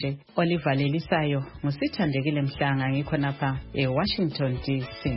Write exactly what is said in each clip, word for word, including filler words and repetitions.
Olivalelisayo ngusithandekile Mhlanga ngikhonapha eWashington D C.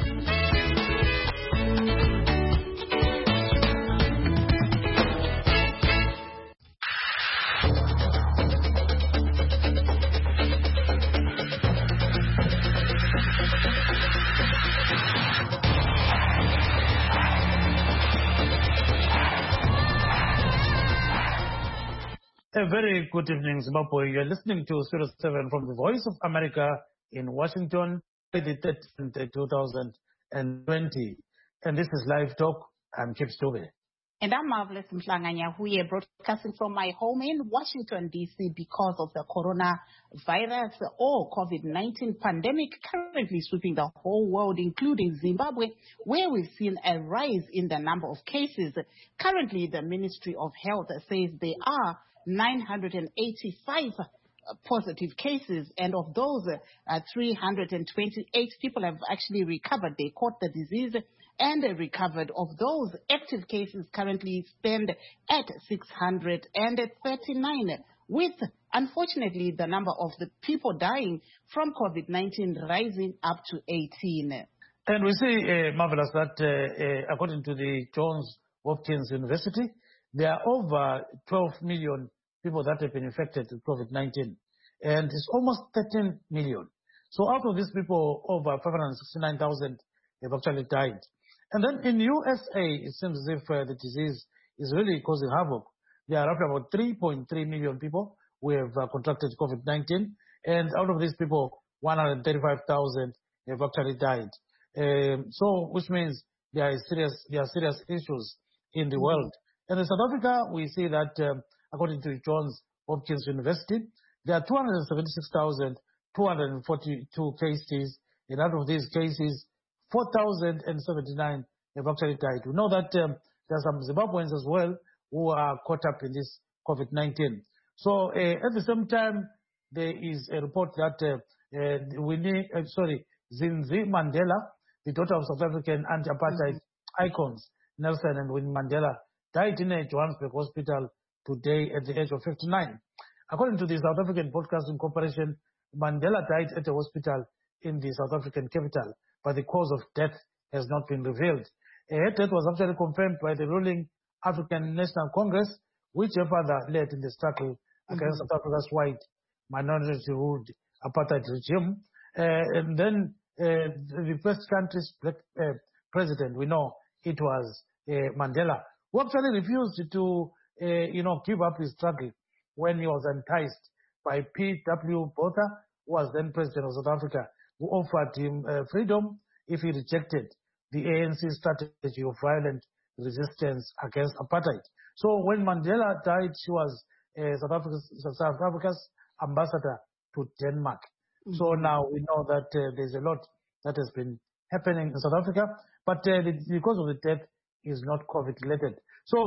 A very good evening, Zimbabwe. You're listening to zero seven from the Voice of America in Washington, the thirteenth, two thousand twenty. And this is Live Talk. I'm Kip Stove. And I'm Marvelous Mhlanga Nyahuye, broadcasting from my home in Washington, D C because of the coronavirus or COVID nineteen pandemic currently sweeping the whole world, including Zimbabwe, where we've seen a rise in the number of cases. Currently, the Ministry of Health says there are nine hundred eighty-five positive cases, and of those, uh, three hundred twenty-eight people have actually recovered. They caught the disease and they recovered. Of those, active cases currently stand at six hundred thirty-nine, with, unfortunately, the number of the people dying from COVID nineteen rising up to eighteen. And we see, uh, Marvelous, that uh, uh, according to the Johns Hopkins University, there are over twelve million people that have been infected with COVID nineteen, and it's almost thirteen million. So out of these people, over five hundred sixty-nine thousand have actually died. And then in U S A, it seems as if uh, the disease is really causing havoc. There are roughly about three point three million people who have uh, contracted COVID nineteen, and out of these people, one hundred thirty-five thousand have actually died. Um, so, which means there are serious, there are serious issues in the world. And in South Africa, we see that, um, according to Johns Hopkins University, there are two hundred seventy-six thousand two hundred forty-two cases, and out of these cases, four thousand seventy-nine have actually died. We know that um, there are some Zimbabweans as well who are caught up in this COVID nineteen. So uh, at the same time, there is a report that uh, uh, Winnie, uh, sorry, Zinzi Mandela, the daughter of South African anti-apartheid mm-hmm. icons, Nelson and Winnie Mandela, died in a Johannesburg hospital today at the age of fifty-nine. According to the South African Broadcasting Corporation, Mandela died at a hospital in the South African capital, but the cause of death has not been revealed. Her death was actually confirmed by the ruling African National Congress, which her father led in the struggle against mm-hmm. South Africa's white minority-ruled apartheid regime. Uh, and then uh, the first country's black uh, president, we know it was uh, Mandela, who actually refused to, uh, you know, give up his struggle when he was enticed by P W Botha, who was then president of South Africa, who offered him uh, freedom if he rejected the A N C strategy of violent resistance against apartheid. So when Mandela died, she was uh, South, Africa's, South Africa's ambassador to Denmark. Mm-hmm. So now we know that uh, there's a lot that has been happening in South Africa, but uh, the, because of the death is not COVID related. So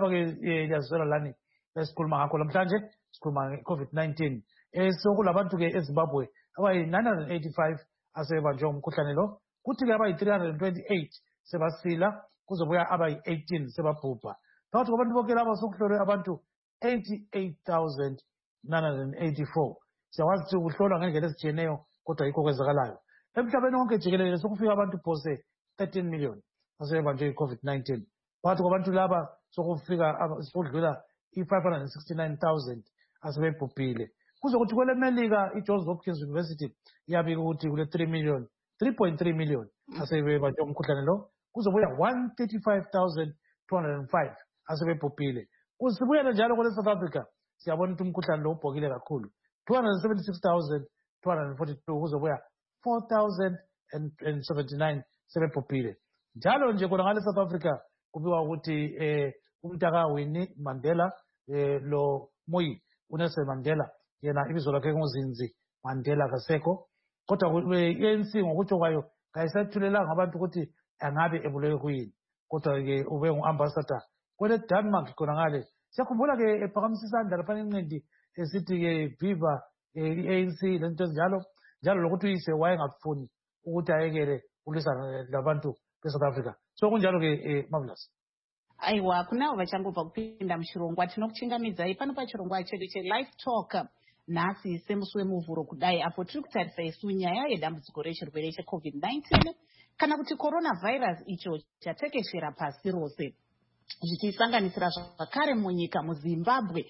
zulukandaba esikhuluma ngakho namhlanje sikhuluma nge-COVID nineteen. Eh sokulabantu ke eZimbabwe abayi nine hundred eighty-five asebanjwe umkhuhlane lo, kuthi ke abayi three hundred twenty-eight sebasila, kuzobuya abayi eighteen sebabhubha. Phakathi kwabantu bonke laba sokuhlolwe abantu eighty-eight thousand nine hundred eighty-four. Siyawazi ukuthi ukuhlolwa ngendlela ezitshiyeneyo kodwa yikho kwenzakalayo. Emhlabeni wonke jikelele sokufika abantu phose thirteen million asebanjwe i-COVID nineteen. Phakathi kwabantu laba sokufika sokudlula i-five hundred sixty-nine thousand asebebhubhile. Kuzokuthi kwele Melika i-Johns Hopkins University iyabika ukuthi kule three million, three point three million asebebanjwe umkhuhlane lo, kuzobuya one hundred thirty-five thousand two hundred five asebebhubhile. Kusibuyele njalo kwele South Africa, siyabona ukuthi umkhuhlane lo ubhokile kakhulu, two hundred seventy-six thousand two hundred forty-two, kuzobuya four thousand seventy-nine sebebhubhile. Njalo nje khona ngale South Africa kubiwa ukuthi eh umntaka Winnie Mandela eh lo Moyi uNelson Mandela yena ibizo lakhe nguZinzi Mandela kasekho, kodwa i-A N C ngokuthi kwayo kayisathulelanga abantu ukuthi angabe ebuleke kuyini, kodwa ke ube ngu-ambassador kwele Denmark khona ngale. Siyakhumbula ke ephakamisa isandla lapha enqindi esithi ke viva i-A N C lento njalo njalo lokuthi uyise wayengafuni ukuthi ayekele ukulwisana labantu be-South Africa. So kunjalo ke Marvelous. Aiwa, kunawo vachangobva kupinda muchirongwa tinokuchingamidzai pano pachirongwa chedu cheLive Talk nhasi semusi wemuvhuro kudai apo tiri kutarisa isu nyaya yedambudziko rechirwere checovid nineteen kana kuti coronavirus icho chatekeshera pasi rose, zvichisanganisira zvakare munyika muZimbabwe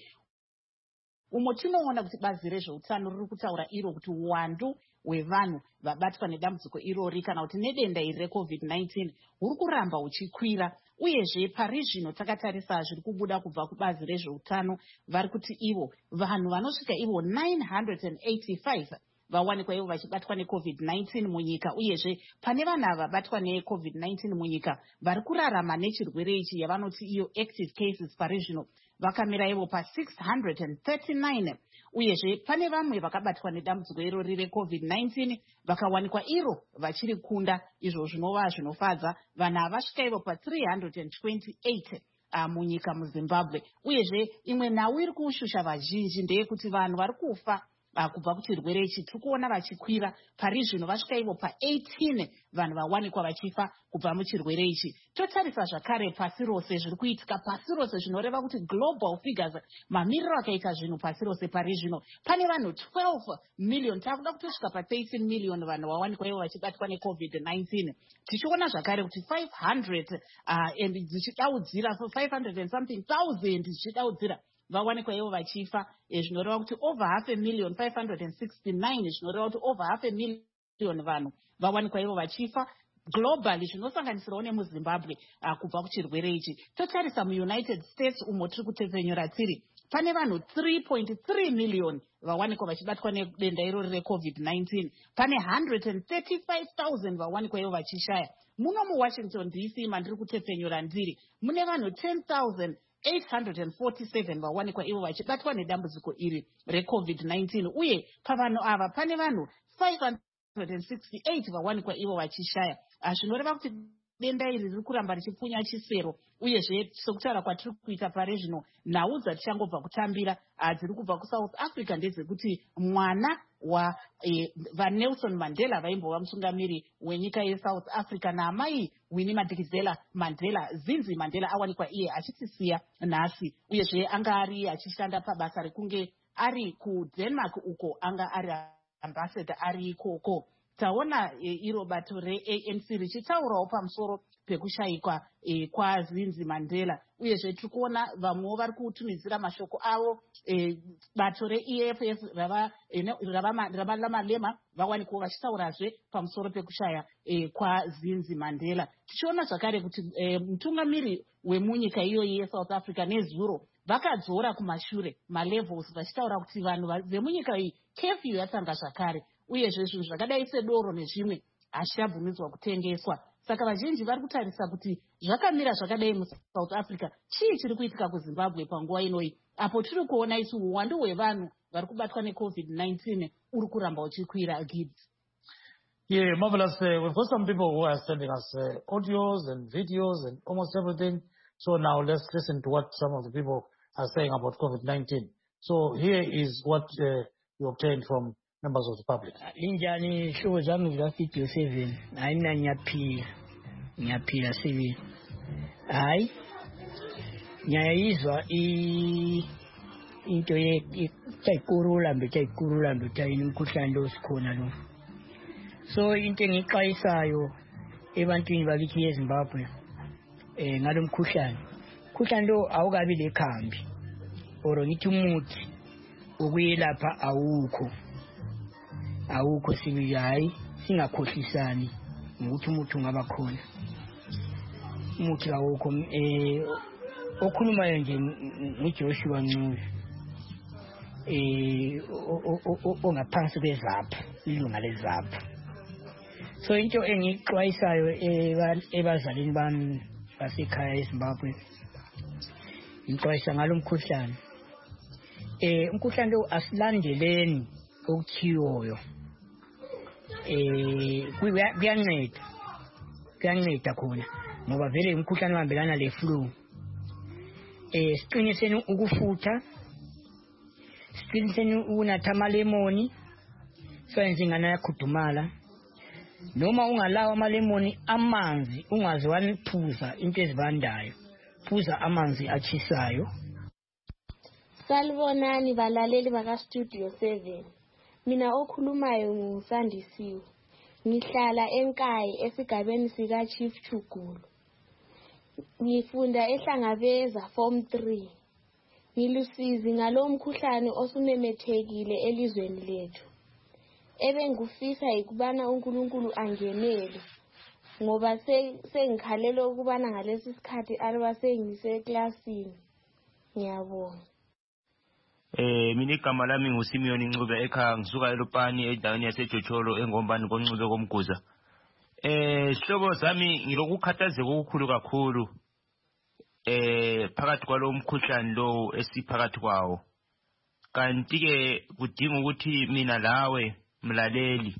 umo tinoona kuti bazi rezveutano riri kutaura iro kuti uwandu hwevanhu vabatwa nedambudziko irori kana kuti nedenda iri recovid nineteen huri kuramba huchikwira. Uyezve pari zvino takatarisa zviri kubuda kubva kubazi rezveutano vari kuti ivo vanhu vanosvika ivo nine hundred eighty-five vawanikwa ivo vachibatwa necovid nineteen munyika. Uyezve pane vanhu ava vabatwa necovid nineteen munyika vari kurarama nechirwere ichi yavanoti iyo active cases pari zvino vakamira ivo pa six hundred thirty-nine. Uyezve pane vamwe vakabatwa nedambudziko irori recovid nineteen vakawanikwa iro vachiri kunda, izvo zvinova zvinofadza. Vanhu ava vasvika ivo pa three hundred twenty-eight uh, munyika muZimbabwe. Uyezve imwe nhau iri kushusha vazhinji ndeyekuti vanhu vari kufa Uh, kubva kuchirwere ichi tiri kuona vachikwira. Pari zvino vasvika ivo pa eighteen vanhu vawanikwa vachifa kubva muchirwere ichi. Totarisa zvakare pasi rose zviri kuitika pasi rose zvinoreva kuti global figures mamiriro akaita zvinhu pasi rose pari zvino pane vanhu twelve million takuda kutosvika pa thirteen million vanhu vawanikwa ivo vachibatwa necovid nineteen. Tichiona zvakare kuti five hundred uh, and zvichidaudzira five hundred and something thousand zvichidaudzira vawanikwa ivo vachifa, zvinoreva kuti over half a million five hundred sixty-nine zvinoreva kuti over half a million vanhu vawanikwa ivo vachifa globally, zvinosanganisirawo nemuZimbabwe uh, kubva kuchirwere ichi. Totarisa muUnited States umo tiri kutepfenyura tiri pane vanhu three point three million vawanikwa vachibatwa nedenda irori recovid nineteen, pane one hundred thirty-five thousand vawanikwa ivo vachishaya. Muno muWashington D C mandiri kutepfenyura ndiri mune vanhu ten thousand eight hundred forty-seven vawanikwa ivo vachibatwa nedambudziko iri recovid nineteen, uye pavanhu ava pane vanhu five hundred sixty-eight vawanikwa ivo vachishaya. Zvinoreva kuti denda iri riri kuramba richipfunya chisero. Uyezve sokutaura kwatiri kuita pari zvino nhau dzatichangobva kutambira dziri kubva kuSouth Africa ndedzekuti mwana wa eh, vaNelson Mandela vaimbova mutungamiri wenyika yeSouth Africa naamai Winnie Madikizela Mandela, Zinzi Mandela awanikwa iye achitisiya nhasi. Uyezve anga ari achishanda pabasa rekunge ari kuDenmark uko anga ari ambassador ari ikoko. Taona e, iro bato re-A N C richitaurawo pamusoro pekushayikwa e, kwaZinzi Mandela. Uyezve tiri kuona vamwewo vari kutumidzira mashoko avo e, bato re-E F F rava e, rava, rava lamalema vawanikwawo vachitaurazve pamusoro pekushaya e, kwaZinzi Mandela. Tichiona zvakare kuti e, mutungamiri wemunyika iyoyi yeSouth Africa nezuro vakadzora kumashure malevels vachitaura kuti vanhu vemunyika iyi curfew yatanga zvakare, uyezve zvinhu zvakadai sedoro nezvimwe hazvichabvumidzwa kutengeswa. Saka vazhinji vari kutarisa kuti zvakamira zvakadai muSouth Africa chii chiri kuitika kuZimbabwe panguva inoi apo tiri kuona isu uwandu hwevanhu vari kubatwa necovid nineteen uri kuramba uchikwira. Gibbs. Yeah, marvelous. Uh, we've got some people who are sending us uh, audios and videos and almost everything. So now let's listen to what some of the people are saying about COVID nineteen. So here is what uh, you obtained from members of the public. Linjani show zangu za video seven. Aina nyapi nyapi seven. Ai nyaizwa i into ye taikurula mbe taikurula mbe tainikushando sikona lo. So into ngixwayisayo ebantwini bakithi eZimbabwe eh ngalo mkhuhlane. Mkhuhlane lo awukabi lekhambi oro ngithi umuthi ukuyelapha awukho. Awukho sibili hayi singakhohlisani ngokuthi umuntu ungaba khona. Umuthi awukho eh okhulumayo nje nguJoshua Ncube eh ongaphansi kwezapha ilunga lezapha. So into engixwayisayo ebazalini bami basekhaya eZimbabwe ngixwayisa ngalo mkhuhlane. Eh umkhuhlane lo asilandeleni okuthiyoyo. Eh kuyanceda kuyanceda khona ngoba vele umkhuhlane uhambelana le flu. Eh siqiniseni ukufutha, siqiniseni ukunatha amalemoni senze ingane yakhudumala. Noma ungalawa amalemoni amanzi ungaze waniphuza into ezibandayo, phuza amanzi achisayo. Salibonani balaleli baka Studio seven. Mina okhulumayo ngusandisiwe. Ngihlala eNkayi esigabeni sika Chief Chugulu. Ngifunda ehlangabeza form three. Ngilusizi ngalomkhuhlane osumemethekile elizweni lethu. Ebengufisa ikubana uNkulunkulu angenele ngoba sengikhalela ukubana ngalesi sikhathi alba sengise classini. Ngiyabonga. Eh mina igama lami nguSimeon Ncube ekhaya ngisuka eLupani endaweni yaseJocholo engombani koNcube komguza. Eh hlobo zami ngilokukhathazeka okukhulu kakhulu eh phakathi kwalomkhuhlane lo esiphakathi kwawo. Kanti ke kudinga ukuthi mina lawe mlaleli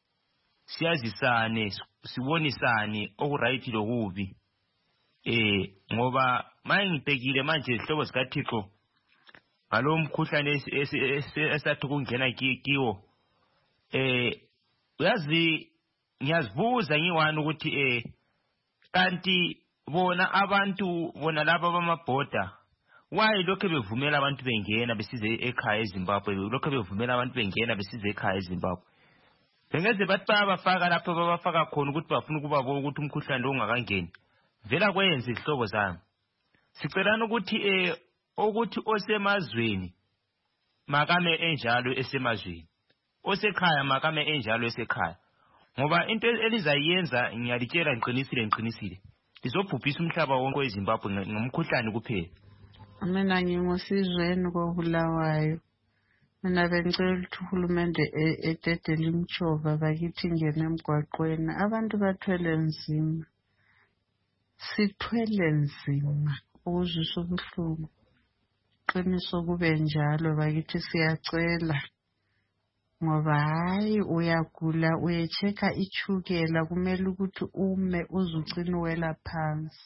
siyazisane sibonisane okuright lokubi. Eh ngoba manje ngibhekile manje hlobo sikaThixo ngalomkhuhlane esathi kungena kiwo eh uyazi ngiyazibuza ngiwani ukuthi eh kanti bona abantu bona laba bamabhoda why lokho bevumela abantu bengena besize ekhaya eZimbabwe lokho bevumela abantu bengena besize ekhaya eZimbabwe bengeze bathi bayabafaka lapho babafaka khona ukuthi bafuna ukuba bona ukuthi umkhuhlane lo ungakangeni vela kwenze ihlobo zami sicelana ukuthi eh ukuthi osemazweni makame enjalo esemazweni osekhaya makame enjalo esekhaya ngoba into elizayenza ngiyalitshela ngiqinisile ngiqinisile lizobhubhisa umhlaba wonke weZimbabwe ngomkhuhlane kuphela. Mina ngingosizweni koBulawayo. Mina bengicela ukuthi uhulumende etedele imchova bakithi ngene emgwaqweni abantu bathwele nzima. Sithwele nzima ukuzwisa ubuhlungu. Qiniso kube njalo bakithi siyacela. Ngoba hayi uyagula uyecheka ichukela kumele ukuthi ume uzucina wela phansi.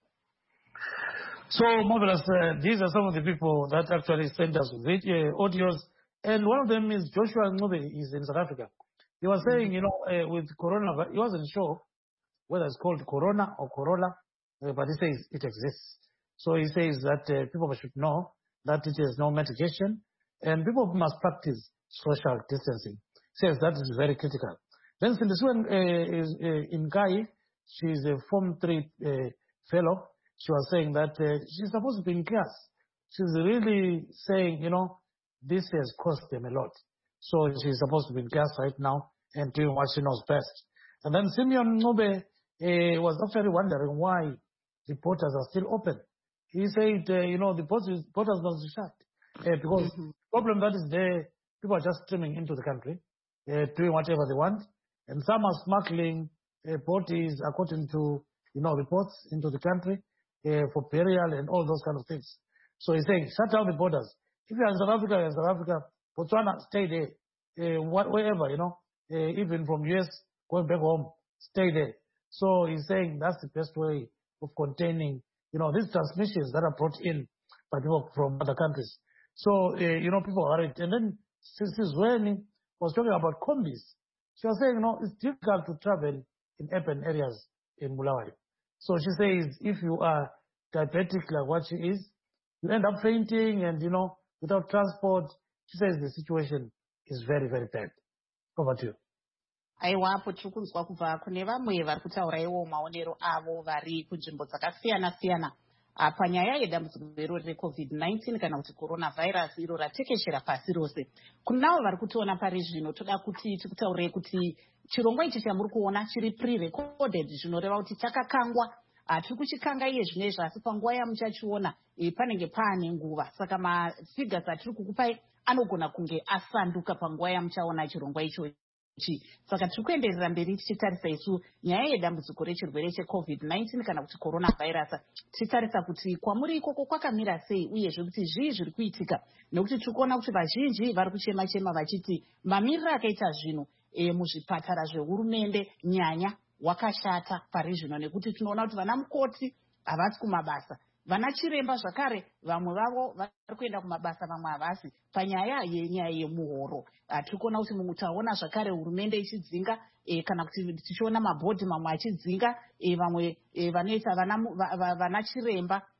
So, marvelous, uh, these are some of the people that actually sent us video, uh, audios, and one of them is Joshua Ncube, is in South Africa. He was saying, you know, uh, with corona, he wasn't sure whether it's called corona or corolla, uh, but he says it exists. So he says that uh, people should know that it has no mitigation, and people must practice social distancing. Says that is very critical. Then this one uh, is uh, in Kai. She's a Form three uh, fellow. She was saying that uh, she's supposed to be in class. She's really saying, you know, this has cost them a lot. So she's supposed to be in class right now and doing what she knows best. And then Simeon Ncube uh, was actually wondering why the borders are still open. He said, uh, you know, the borders, borders must be shut uh, because mm-hmm. the problem that is there, people are just streaming into the country, uh, doing whatever they want. And some are smuggling uh, bodies, according to, you know, reports into the country uh, for burial and all those kind of things. So he's saying, shut down the borders. If you're in South Africa, you're in South Africa, Botswana, stay there. Uh, wherever, you know, uh, even from U S, going back home, stay there. So he's saying that's the best way of containing, you know, these transmissions that are brought in by people from other countries. So, uh, you know, people are worried. And then Sister Zweni was talking about combis. She was saying, you know, it's difficult to travel in urban areas in Bulawayo. So she says, if you are diabetic like what she is, you end up fainting and, you know, without transport. She says the situation is very, very bad. Over to you. Aiwapo tirikunzwa kubva kune vamwe vari kutauraiwo maonero avo vari kunzvimbo dzakasiyana siyana panyaya yedambudziko iro recovid nineteen kana kuti coronavirus iro ratekeshera pasi rose. Kunavo vari kutiona pari zvino toda kuti tikutaurei kuti chirongwa ichi chamuri kuona chiri pre-recorded zvinoreva kuti chakakangwa. Hatiri kuchikanga iye zvinezvi asi panguva yamuchachiona panenge paane nguva. Saka mafigures atiri kukupai anogona kunge asanduka panguva yamuchaona chirongwa icho. Saka tiri kuenderera mberi tichitarisa isu nyaya yedambudziko rechirwere checovid nineteen kana kuti coronavirus. Tichitarisa kuti kwamuri ikoko kwakamira sei uyezve kuti zvii zviri kuitika, nekuti tiri kuona kuti vazhinji vari kuchema chema vachiti mamiriro akaita zvino e, muzvipatara zvehurumende nyanya wakashata pari zvino, nekuti tinoona kuti vana mukoti havasi kumabasa, vana chiremba zvakare vamwe vavo vari kuenda kumabasa vamwe havasi panyaya yenyaya yemuhoro. Tiri kuona kuti mumwe taona zvakare hurumende ichidzinga e, kana kuti tichiona mabhodhi mamwe achidzinga e, vamwe e, vanoita vana, vana chiremba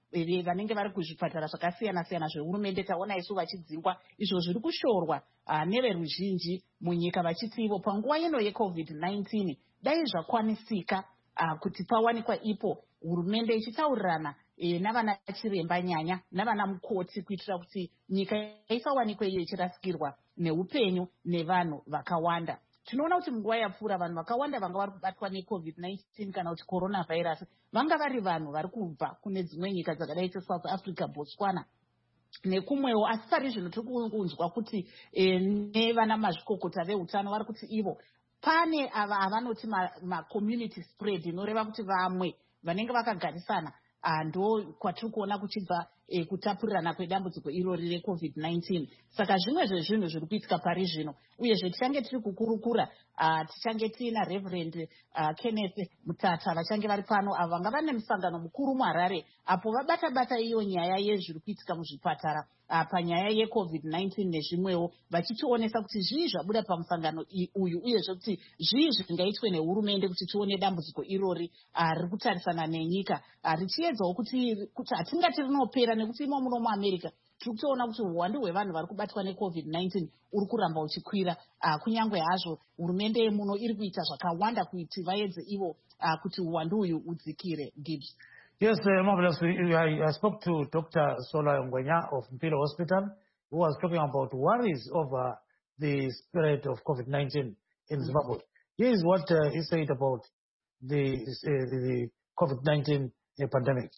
vanenge vari kuzvipatara zvakasiyana siyana zvehurumende taona isu vachidzingwa izvo zviri kushorwa neveruzhinji munyika vachiti ivo panguva ino yecovid nineteen dai zvakwanisika kuti pawanikwa ipo hurumende ichitaurirana navana chiremba nyanya navana mukoti kuitira kuti nyika isawanikwe iyo ichirasikirwa neupenyu nevanhu vakawanda. Tinoona kuti munguva yapfuura vanhu vakawanda vanga vari kubatwa necovid nineteen kana kuti coronavirus vanga vari vanhu vari kubva kune dzimwe nyika dzakadai seSouth Africa, Botswana nekumwewo, asi pari zvino tiri kunzwa kuti nevana mazvikokota veutano vari kuti ivo pane ava avanoti macommunity spread, inoreva kuti vamwe vanenge vakagarisana ndo kwatiri kuona kuchibva e, kutapurirana kwedambudziko irori recovid nineteen. Saka zvimwe zvezvinhu zviri kuitika pari zvino, uyezve tichange tiri kukurukura uh, tichange tiina Reverend uh, Kenneth Mutata vachange vari pano, avo vanga vane musangano mukuru muHarare apo vabata bata iyo nyaya yezviri kuitika muzvipatara uh, panyaya yecovid nineteen nezvimwewo, vachitionesa kuti zvii zvabuda pamusangano uyu, uyezve kuti zvii zvingaitwe nehurumende kuti tione dambudziko irori uh, riri kutarisana nenyika uh, richiedzawo kuti kuti hatingati rinopera, nekuti imo muno muAmerica tiri kutoona kuti uwandu hwevanhu vari kubatwa necovid nineteen uri kuramba uchikwira, uh, kunyange hazvo hurumende yemuno iri kuita zvakawanda kuti vaedze ivo uh, kuti uwandu uyu udzikire. Gibbs. Yes, uh, marvelous. I, I spoke to Doctor Sola Ngwenya of Mpilo Hospital, who was talking about worries over the spread of COVID nineteen in Zimbabwe. Here is what uh, he said about the, uh, the COVID nineteen uh, pandemic.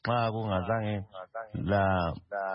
La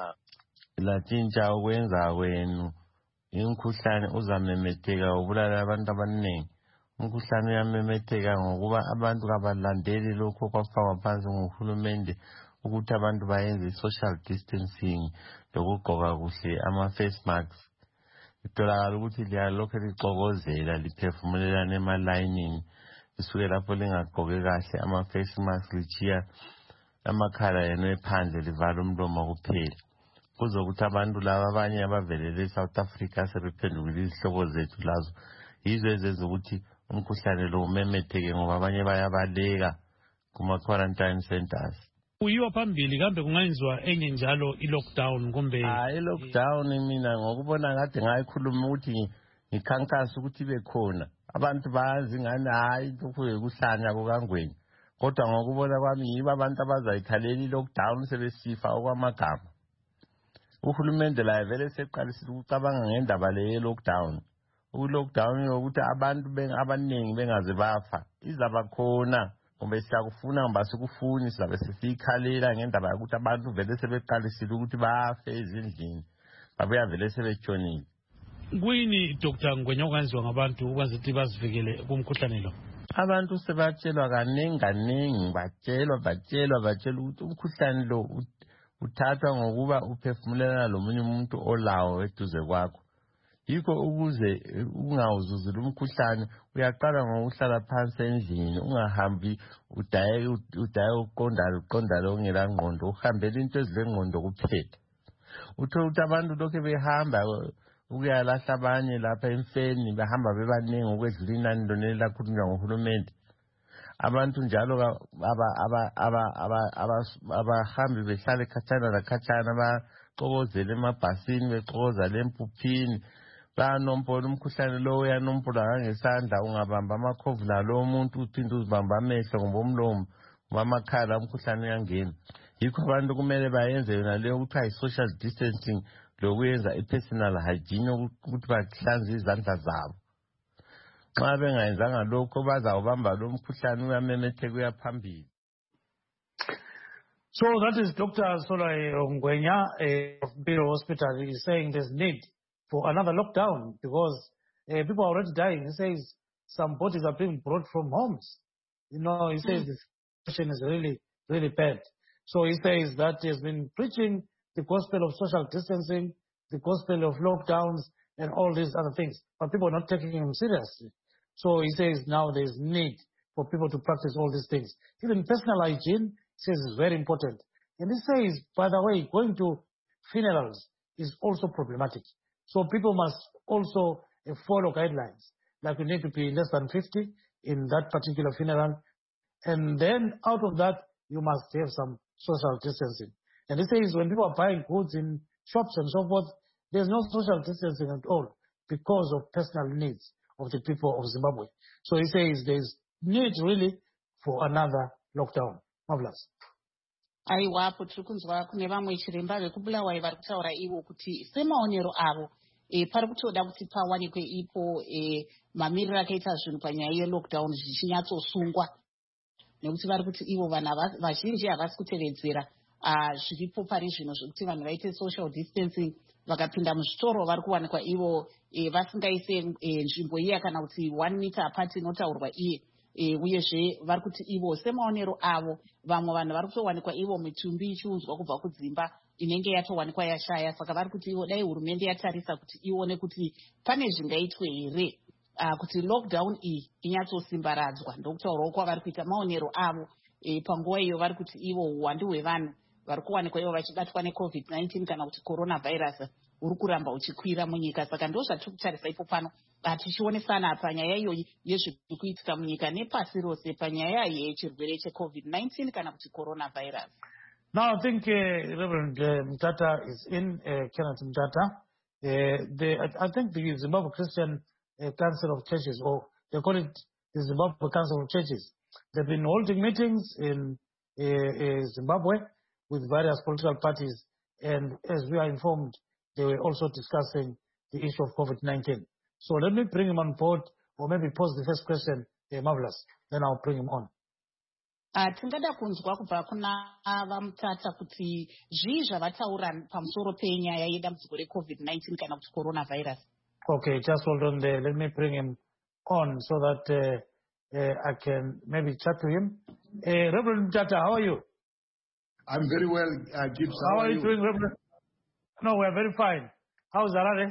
la chincha wenza wenu imkhuhlane uzamemetheka ubulala abantu abaningi. Umkhuhlane uyamemetheka ngokuba abantu abalandeli lokho kwafakwa phansi nguhulumende ukuthi abantu bayenze social distancing lokugqoka kuhle ama face masks. Itholakala ukuthi liyalokho lixokozela liphefumulelana emalayinini lisuke lapho lingagqoke kahle ama face masks lichiya amakhala yenu ephandle livala umlomo kuphela. Kuzokuthi abantu laba abanye abavelele eSouth Africa sebephendukile izihlobo zethu lazo yizo ezenza ukuthi umkhuhlane lo umemetheke ngoba abanye bayabaleka kuma quarantine centers. Uyiwa phambili kambe kungayenziwa enye njalo i-lockdown kumbe? Ah, i-lockdown mina ngokubona kade ngayikhuluma ukuthi ngikhankasa ukuthi ibe khona. Abantu bazi ngani hayi lokhu yekuhlanya kukaNgwenya. Kodwa ngokubona kwami yibo abantu abazayikhalela i-lockdown sebesifa okwamagama. Uhulumende la vele seqalisile ukucabanga ngendaba le ye-lockdown. U-lockdown yokuthi abantu abaningi bengaze bafa izaba khona, ngoba siyakufuna ngoba sikufuni sizabe sesiyikhalela ngendaba yokuthi abantu vele sebeqalisile ukuthi bafe ezindlini babuya vele sebetshonile. Kuyini Doctor Ngwenya okwenziwa ngabantu ukwenza ukuthi bazivikele kumkhuhlane lo? Abantu sebatshelwa kaningi kaningi, batshelwa batshelwa batshelwa ukuthi umkhuhlane lo uthathwa ngokuba uphefumulelana lomunye umuntu olawo eduze kwakho. Yikho ukuze ungawuzuzula umkhuhlane uyaqala ngokuhlala phansi endlini, ungahambi udaye udaye uqondalo uqondalo ongela ngqondo, uhambele into ezilengqondo kuphela. Uthola ukuthi abantu lokho behamba ukuyalahla abanye lapha emfeni, behamba bebaningi ukwedlula inani loneli lakhulunywa nguhulumende. Abantu njalo aba aba aba aba abahambi behlale khatshana lakhatshana baxokozela emabhasini bexokoza lempuphini banompola umkhuhlane lo uyanompola ngesandla, ungabamba amakhovula lo muntu uphinde uzibamba amehlo ngomlomo ngamakhala umkhuhlane uyangena. Yikho abantu kumele bayenze yona leyo ukuthi social distancing lokuyenza i-personal hygiene ukuthi bahlanze izandla zabo. Xa bengayenzanga lokho bazawubamba lo mkhuhlane uyamemetheka uyaphambili. So that is Doctor Sola Ngwenya of Mpilo Hospital. He is saying there's need for another lockdown because uh, people are already dying. He says some bodies are being brought from homes. You know, he says mm. the situation is really, really bad. So he says that he has been preaching the gospel of social distancing, the gospel of lockdowns, and all these other things. But people are not taking him seriously. So he says now there's need for people to practice all these things. Even personal hygiene, he says, is very important. And he says, by the way, going to funerals is also problematic. So people must also uh, follow guidelines. Like you need to be less than fifty in that particular funeral. And then out of that, you must have some social distancing. And he says when people are buying goods in shops and so forth, there's no social distancing at all because of personal needs of the people of Zimbabwe. So he says there's need really for another lockdown. Marvelous. Aiwapo tiri kunzwa kune vamwe chiremba vekubulawayo vari kutaura ivo kuti semaonero avo e, pari kutoda kuti pawanikwe ipo e, mamiriro akaita zvinhu panyaya yelockdown zvichinyatsosungwa nekuti vari kuti ivo vanhu vazhinji havasi kutevedzera zviripo pari zvino zvokuti vanhu vaite social distancing. Vakapinda muzvitoro vari kuwanikwa ivo e, vasingaise e, nzvimbo iya kana kuti one meter apart inotaurwa iye e, uyezve vari kuti ivo semaonero avo vamwe vanhu vari kutowanikwa ivo mitumbi ichiunzwa kubva kudzimba inenge yatowanikwa yashaya. Saka vari kuti ivo dai hurumende yatarisa kuti ione kuti pane zvingaitwe here uh, kuti lockdown iyi inyatsosimbaradzwa. Ndokutaurawo kwavari kuita maonero avo e, panguva iyo vari kuti ivo uwandu hwevanhu vari kuwanikwa ivo vachibatwa necovid nineteen kana kuti coronavirus uri kuramba uchikwira munyika. Saka ndo zvatiri kutarisa ipo pano tichionesana panyaya iyoyi yezviri kuitika munyika nepasi rose panyaya yechirwere checovid nineteen kana kuti coronavirus. Now I think uh, Reverend uh, Mtata is in, uh, Kenneth Mtata. Uh, the, I, I think the Zimbabwe Christian uh, Council of Churches, or they call it the Zimbabwe Council of Churches, they've been holding meetings in uh, uh, Zimbabwe with various political parties, and as we are informed, they were also discussing the issue of COVID nineteen. So let me bring him on board, or maybe pose the first question, uh, Marvelous, then I'll bring him on. Tingada kunzwa kubva kuna vaMutata kuti zvii zvavataura pamusoro penyaya yedambudziko recovid nineteen kana kuti coronavirus. Okay, just hold on there. Let me bring him on so that uh, uh, I can maybe chat to him. Uh, Reverend Mutata, how are you? I'm very well, uh, Gibbs. How, how are you doing, Reverend? No, we are very fine. How's Harare?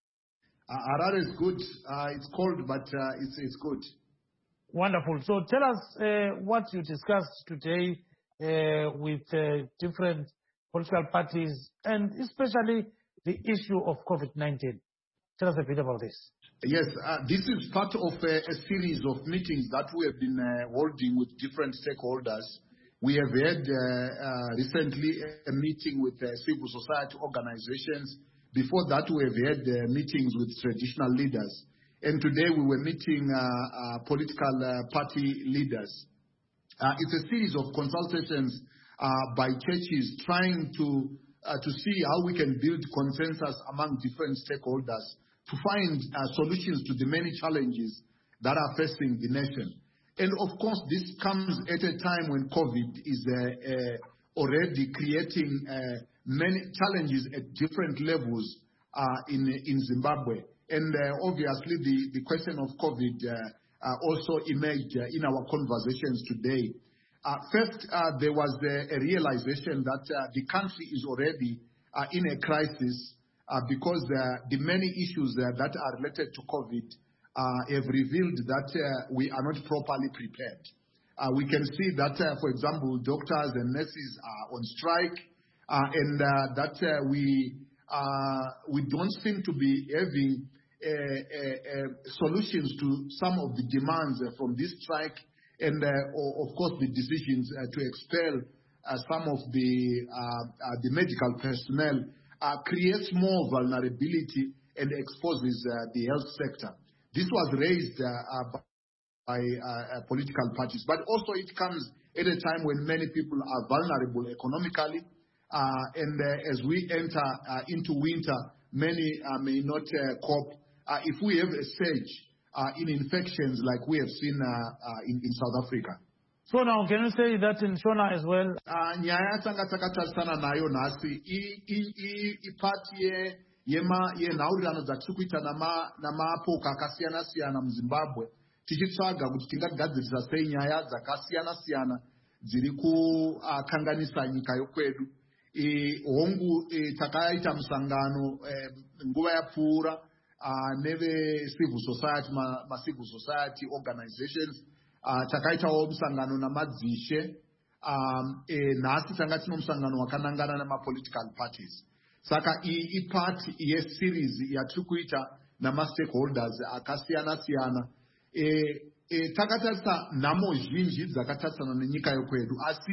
Uh, Harare is good. Uh, it's cold, but uh, it's it's good. Wonderful. So tell us uh, what you discussed today uh, with uh, different political parties, and especially the issue of COVID nineteen. Tell us a bit about this. Yes, uh, this is part of a, a series of meetings that we have been uh, holding with different stakeholders. We have had uh, uh, recently a meeting with uh, civil society organizations. Before that, we have had uh, meetings with traditional leaders. And today we were meeting uh, uh, political uh, party leaders. Uh, it's a series of consultations uh, by churches trying to, uh, to see how we can build consensus among different stakeholders to find uh, solutions to the many challenges that are facing the nation. And of course, this comes at a time when COVID is uh, uh, already creating uh, many challenges at different levels uh, in, in Zimbabwe. And uh, obviously, the, the question of COVID uh, uh, also emerged uh, in our conversations today. Uh, first, uh, there was a, a realization that uh, the country is already uh, in a crisis uh, because uh, the many issues uh, that are related to COVID uh, have revealed that uh, we are not properly prepared. Uh, we can see that, uh, for example, doctors and nurses are on strike, uh, and uh, that uh, we uh, we don't seem to be having Uh, uh, uh, solutions to some of the demands uh, from this strike, and uh, of course the decisions uh, to expel uh, some of the uh, uh, the medical personnel uh, creates more vulnerability and exposes uh, the health sector. This was raised uh, uh, by uh, uh, political parties, but also it comes at a time when many people are vulnerable economically, uh, and uh, as we enter uh, into winter, many uh, may not uh, cope. Uh, if we have a surge uh, in infections like we have seen uh, uh, in, in South Africa. So now, can you say that in Shona as well? Nyaya tanga takatarisana nayo nhasi ipati yenhaurirano dzatiri kuita namapoka akasiyana siyana muZimbabwe tichitsvaga kuti tingagadzirisa sei nyaya dzakasiyana siyana dziri kukanganisa nyika yokwedu. Hongu takaita musangano nguva yapfuura Uh, neve civil society, ma, ma civil society organizations, uh, takaitawo musangano namadzishe, um, e, nhasi tanga tino musangano wakanangana nama political parties. Saka i part ye series yatiri kuita nama stakeholders akasiyana siyana. E, e, takatarisa nhamo zhinji dzakatarisana nenyika yokwedu, asi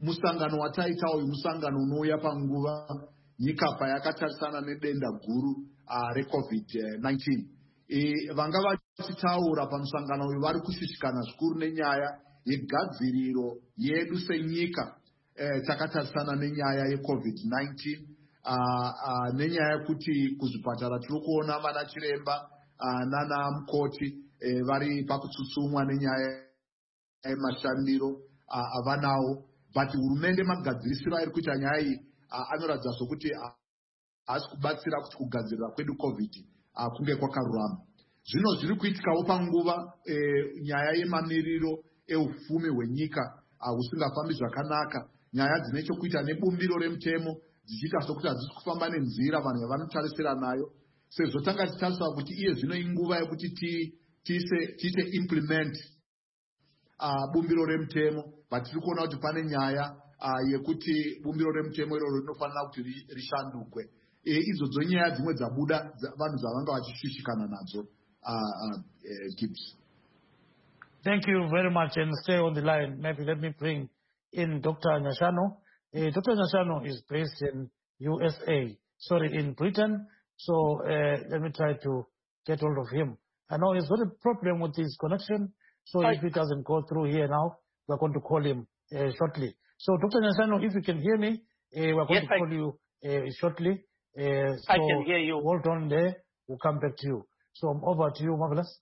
musangano wataita uyu musangano unouya panguva nyika payakatarisana nedenda guru uh, recovid nineteen. E, vanga vachitaura pamusangano uyu vari kushushikana zvikuru nenyaya yegadziriro yedu senyika eh, takatarisana nenyaya yecovid nineteen. Uh, uh, nenyaya yekuti kuzvipatara tiri kuona vana chiremba uh, nana mukoti eh, vari pakutsutsumwa nenyaya yemashandiro uh, avanawo, but hurumende magadzirisiro ari kuita nyaya iyi uh, anoratidza sokuti haasi uh, kubatsira kuti kugadzirira kwedu covid uh, kunge kwakarurama. Zvino zviri kuitikawo panguva eh, nyaya yemamiriro eufumi hwenyika husingafambi uh, zvakanaka, nyaya dzine chokuita nebumbiro remutemo dzichiita sokuti hadzisi kufamba nenzira vanhu yavanotarisira nayo, sezvo tanga tichitarisira kuti iye zvino inguva yekuti tiise implement uh, bumbiro remutemo, but tiri kuona kuti pane nyaya uh, yekuti bumbiro remutemo iroro rinofanira kuti rishandukwe. E, idzodzo nyaya dzimwe dzabuda vanhu zvavanga vachishushikana nadzo. uh, uh, uh, Gibbs. Thank you very much, and stay on the line. Maybe let me bring in Doctor Nyashano. Uh, Doctor Nyashano is based in U S A, sorry, in Britain. So uh, let me try to get hold of him. I know he's got a problem with his connection, so Hi. If it doesn't go through here now, we're going to call him uh, shortly. So Doctor Nyashano, if you can hear me, uh, we're going yes, to call I... you uh, shortly. Uh, so I can hear you. Hold on there. We'll come back to you. So I'm over to you, Marvelous.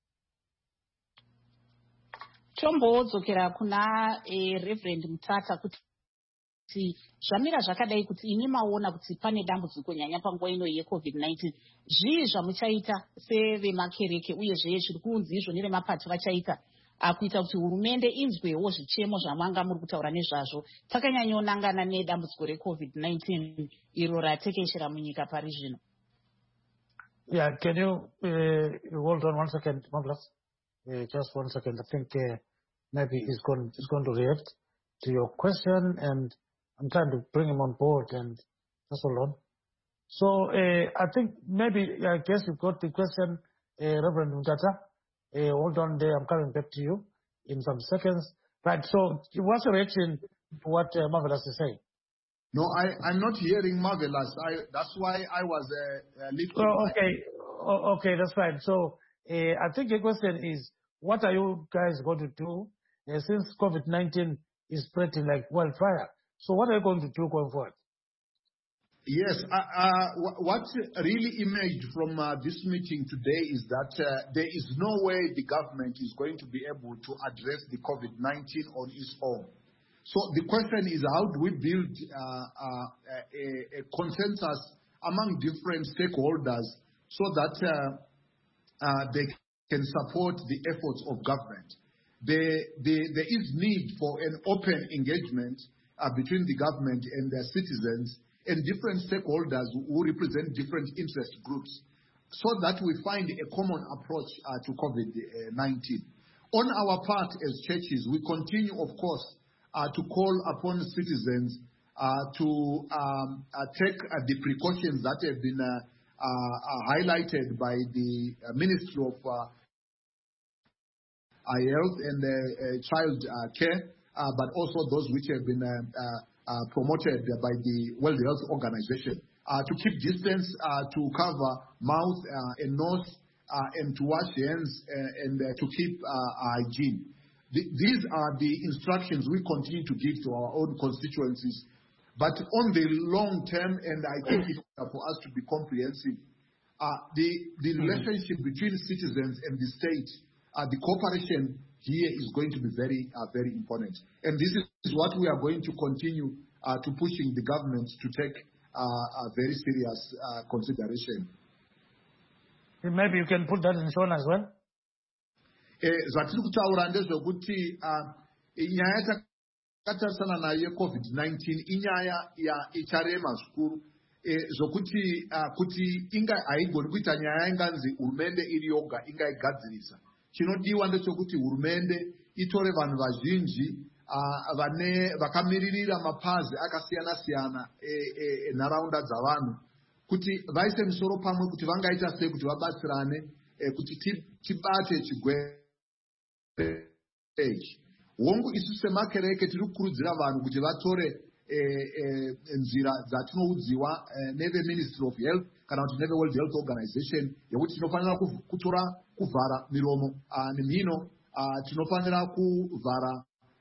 Tombodzokera kuna eh, Reverend Mutata kuti zvamira zvakadai kuti ini maona kuti pane dambudziko nyanya panguva ino yecovid nineteen. Zvii zvamuchaita sevemakereke uyezve zviri kunzi izvo neremapato vachaita akuita kuti hurumende inzwewo zvichemo zvamanga muri kutaura nezvazvo takanyanyonangana nedambudziko recovid nineteen iro ratekeshera munyika pari zvino? Yeah, can you uh, hold on one second, Marvelous? Uh, just one second. I think uh, maybe he's going, he's going to react to your question, and I'm trying to bring him on board, and just hold on. So uh, I think maybe, I guess you got the question, uh, Reverend Mutata. Uh, hold on there, I'm coming back to you in some seconds. Right, so what's your reaction to what uh, Marvelous is saying? No, I, I'm not hearing Marvelous. I, that's why I was uh, a little... Oh, okay, oh, okay, that's fine. So uh, I think the question is, what are you guys going to do uh, since COVID nineteen is spreading like wildfire? So what are you going to do going forward? Yes, uh, uh, what really emerged from uh, this meeting today is that uh, there is no way the government is going to be able to address the COVID nineteen on its own. So the question is, how do we build uh, uh, a, a consensus among different stakeholders so that uh, uh, they can support the efforts of government? There, there, there is need for an open engagement uh, between the government and their citizens and different stakeholders who represent different interest groups so that we find a common approach uh, to COVID nineteen. On our part as churches, we continue, of course, uh, to call upon citizens uh, to um, uh, take uh, the precautions that have been uh, uh, highlighted by the uh, Ministry of uh, Health and uh, uh, Child uh, Care, uh, but also those which have been uh, uh, uh, promoted by the World Health Organization, uh, to keep distance, uh, to cover mouth uh, and nose, uh, and to wash hands, uh, and uh, to keep uh, hygiene. The, these are the instructions we continue to give to our own constituencies. But on the long term, and I think it's for us to be comprehensive, uh, the, the relationship between citizens and the state, uh, the cooperation here is going to be very, uh, very important. And this is what we are going to continue uh, to pushing the government to take uh, a very serious uh, consideration. Maybe you can put that in Sean as well. Zvatiri kutaura ndezvekuti nyaya takatarisana nayo COVID nineteen inyaya icharema zvikuru zvokuti kuti inga haigoni kuita nyaya inganzi hurumende iri yoga ingaigadzirisa. Chinodiwa ndechekuti hurumende itore vanhu vazhinji vane vakamiririra mapazi akasiyana siyana enharaunda dzavanhu kuti vaise misoro pamwe kuti vangaita sei kuti vabatsirane kuti tibate chigwere. hongu isu semakereke tiri kukurudzira vanhu kuti vatore nzira dzatinoudziwa neve-Ministry of Health kana kuti neve-World Health Organization yekuti tinofanira kutora kuvhara miromo nemhino, tinofanira kuvhara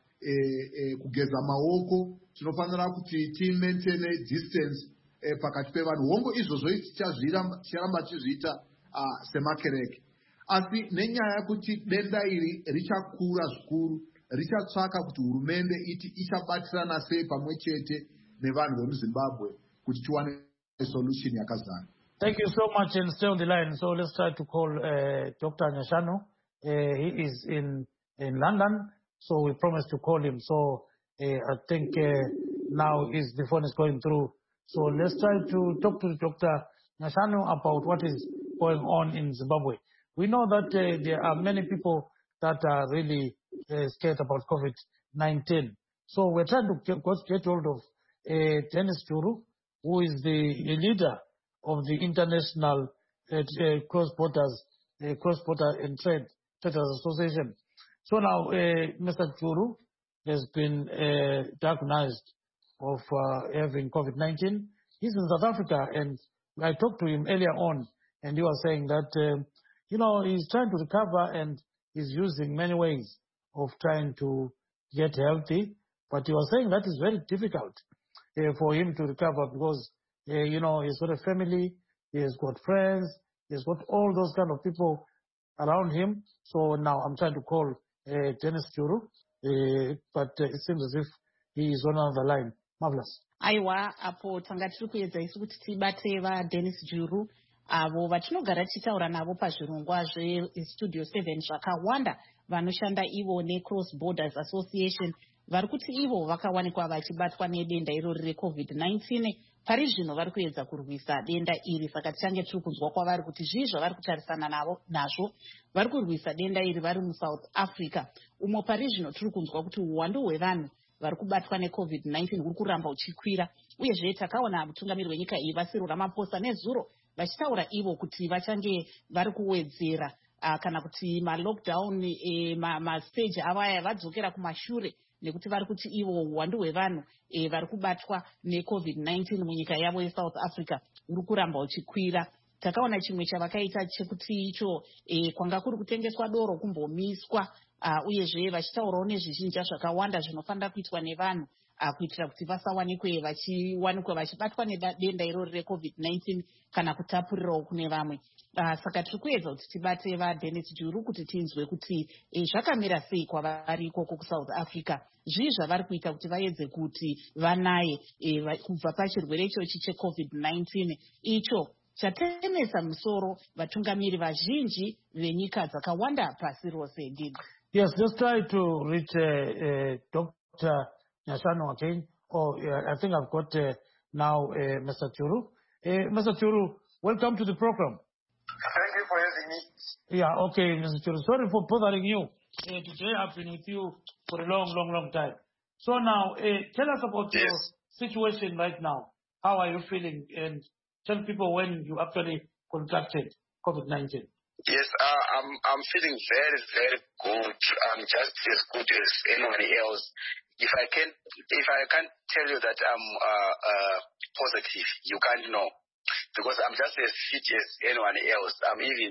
kugeza maoko, tinofanira kuti timaintaine distance pakati pevanhu. Hongu izvozvo ticharamba tichizviita semakereke, asi nenyaya yekuti denda iri richakura zvikuru, richatsvaka kuti hurumende iti ichabatirana sei pamwe chete nevanhu vemuZimbabwe kuti tiwane solution yakazara. Thank you so much, and stay on the line. So let's try to call uh, Doctor Nyashanu. Uh, he is in, in London, so we promised to call him. So uh, I think uh, now is the phone is going through. So let's try to talk to Doctor Nyashanu about what is going on in Zimbabwe. We know that uh, there are many people that are really uh, scared about COVID nineteen. So we're trying to get, get hold of uh, Dennis Juru, who is the leader of the International uh, uh, Cross Borders uh, Cross Border and Trade Traders Association. So now uh, Mister Juru has been uh, diagnosed of uh, having COVID nineteen. He's in South Africa, and I talked to him earlier on, and he was saying that uh, you know, he's trying to recover and he's using many ways of trying to get healthy, but he was saying that is very difficult uh, for him to recover because Uh, you know, he's got a family, he's got friends, he's got all those kind of people around him. So now I'm trying to call uh, Dennis Juru, uh, but uh, it seems as if he is on another line. Marvelous. Aiwa, apo tanga tiri kuedza isu kuti tibate vaDennis Juru avo vatinogara tichitaura navo pazvirongwa zvestudio seven zvakawanda vanoshanda ivo neCross Borders Association vari kuti ivo vakawanikwa vachibatwa nedenda irori reCovid nineteen. Pari zvino vari kuedza kurwisa denda iri, saka tichange tiri kunzwa kwavari kuti zvii zvavari kutarisana navo nazvo. Vari kurwisa denda iri vari muSouth Africa, umo pari zvino tiri kunzwa kuti uwandu hwevanhu vari kubatwa neCovid nineteen huri kuramba uchikwira. Uyezve takaona mutungamiri wenyika iyi Cyril Ramaphosa nezuro vachitaura ivo kuti vachange vari kuwedzera uh, kana kuti malockdown eh, mastage ma avo aya vadzokera kumashure, nekuti vari kuti ivo uwandu hwevanhu e, vari kubatwa neCovid nineteen munyika yavo yeSouth Africa uri kuramba uchikwira. Takaona chimwe chavakaita chekuti icho e, kwanga kuri kutengeswa doro kumbomiswa, uh, uyezve vachitaurawo nezvizhinji zvakawanda zvinofanira kuitwa nevanhu uh, kuitira kuti vasawanikwe vachiwanikwa vachibatwa nedenda irori reCovid nineteen kana kutapurirawo kune vamwe. Uh, saka tiri kuedza kuti tibate vaDennis Juru kuti tinzwe kuti e, zvakamira sei kwavari ikoko kuSouth Africa, zvii zvavari kuita kuti vaedze kuti vanaye e, kubva pachirwere ichochi cheCovid nineteen icho chatemesa musoro vatungamiri vazhinji venyika dzakawanda pasi rose. Ndini. Yes, let's try to reach uh, uh, Doctor Nyashanu again. Oh, uh, I think I've got uh, now uh, Mister Juru. Uh, Mister Juru, welcome to the program. Thank you for having me. Yeah, okay, Mister Juru. Sorry for bothering you. Uh, today I've been with you for a long, long, long time. So now, uh, tell us about yes. your situation right now. How are you feeling? And tell people when you actually contracted COVID nineteen. Yes, uh, I'm I'm feeling very, very good. I'm just as good as anyone else. If I can, if I can't tell you that I'm uh, uh, positive, you can't know, because I'm just as fit as anyone else. I'm even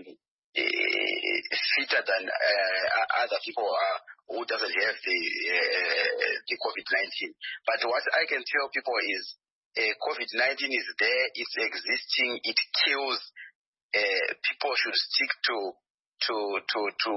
uh, fitter than uh, other people uh, who doesn't have the uh, the COVID nineteen. But what I can tell people is uh, COVID nineteen is there, it's existing, it kills. Uh, people should stick to to to to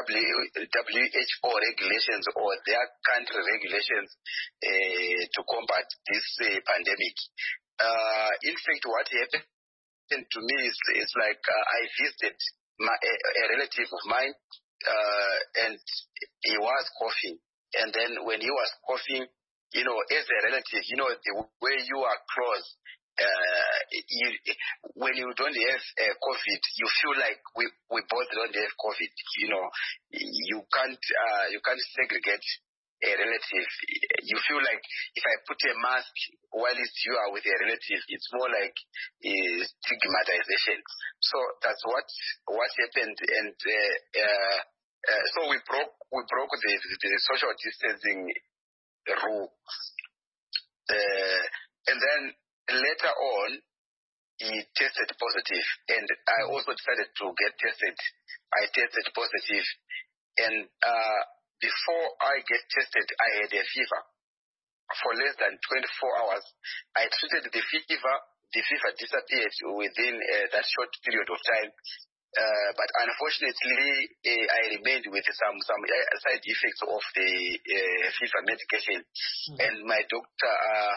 W H O regulations or their country regulations uh, to combat this uh, pandemic. Uh, in fact, what happened to me is, is like uh, I visited my, a, a relative of mine, uh, and he was coughing. And then when he was coughing, you know, as a relative, you know, the way you are close. Uh, you, when you don't have uh, COVID, you feel like we, we both don't have COVID. You know, you can't uh, you can't segregate a relative. You feel like if I put a mask while you are with a relative, it's more like uh, stigmatization. So that's what what happened, and uh, uh, Uh, so we broke we broke the, the, the social distancing rule. Uh, and then later on, he tested positive. And I also decided to get tested. I tested positive. And uh, before I get tested, I had a fever. For less than twenty-four hours, I treated the fever. The fever disappeared within uh, that short period of time. Uh, but unfortunately, uh, I remained with some some side effects of the uh, fever medication, mm-hmm. and my doctor uh,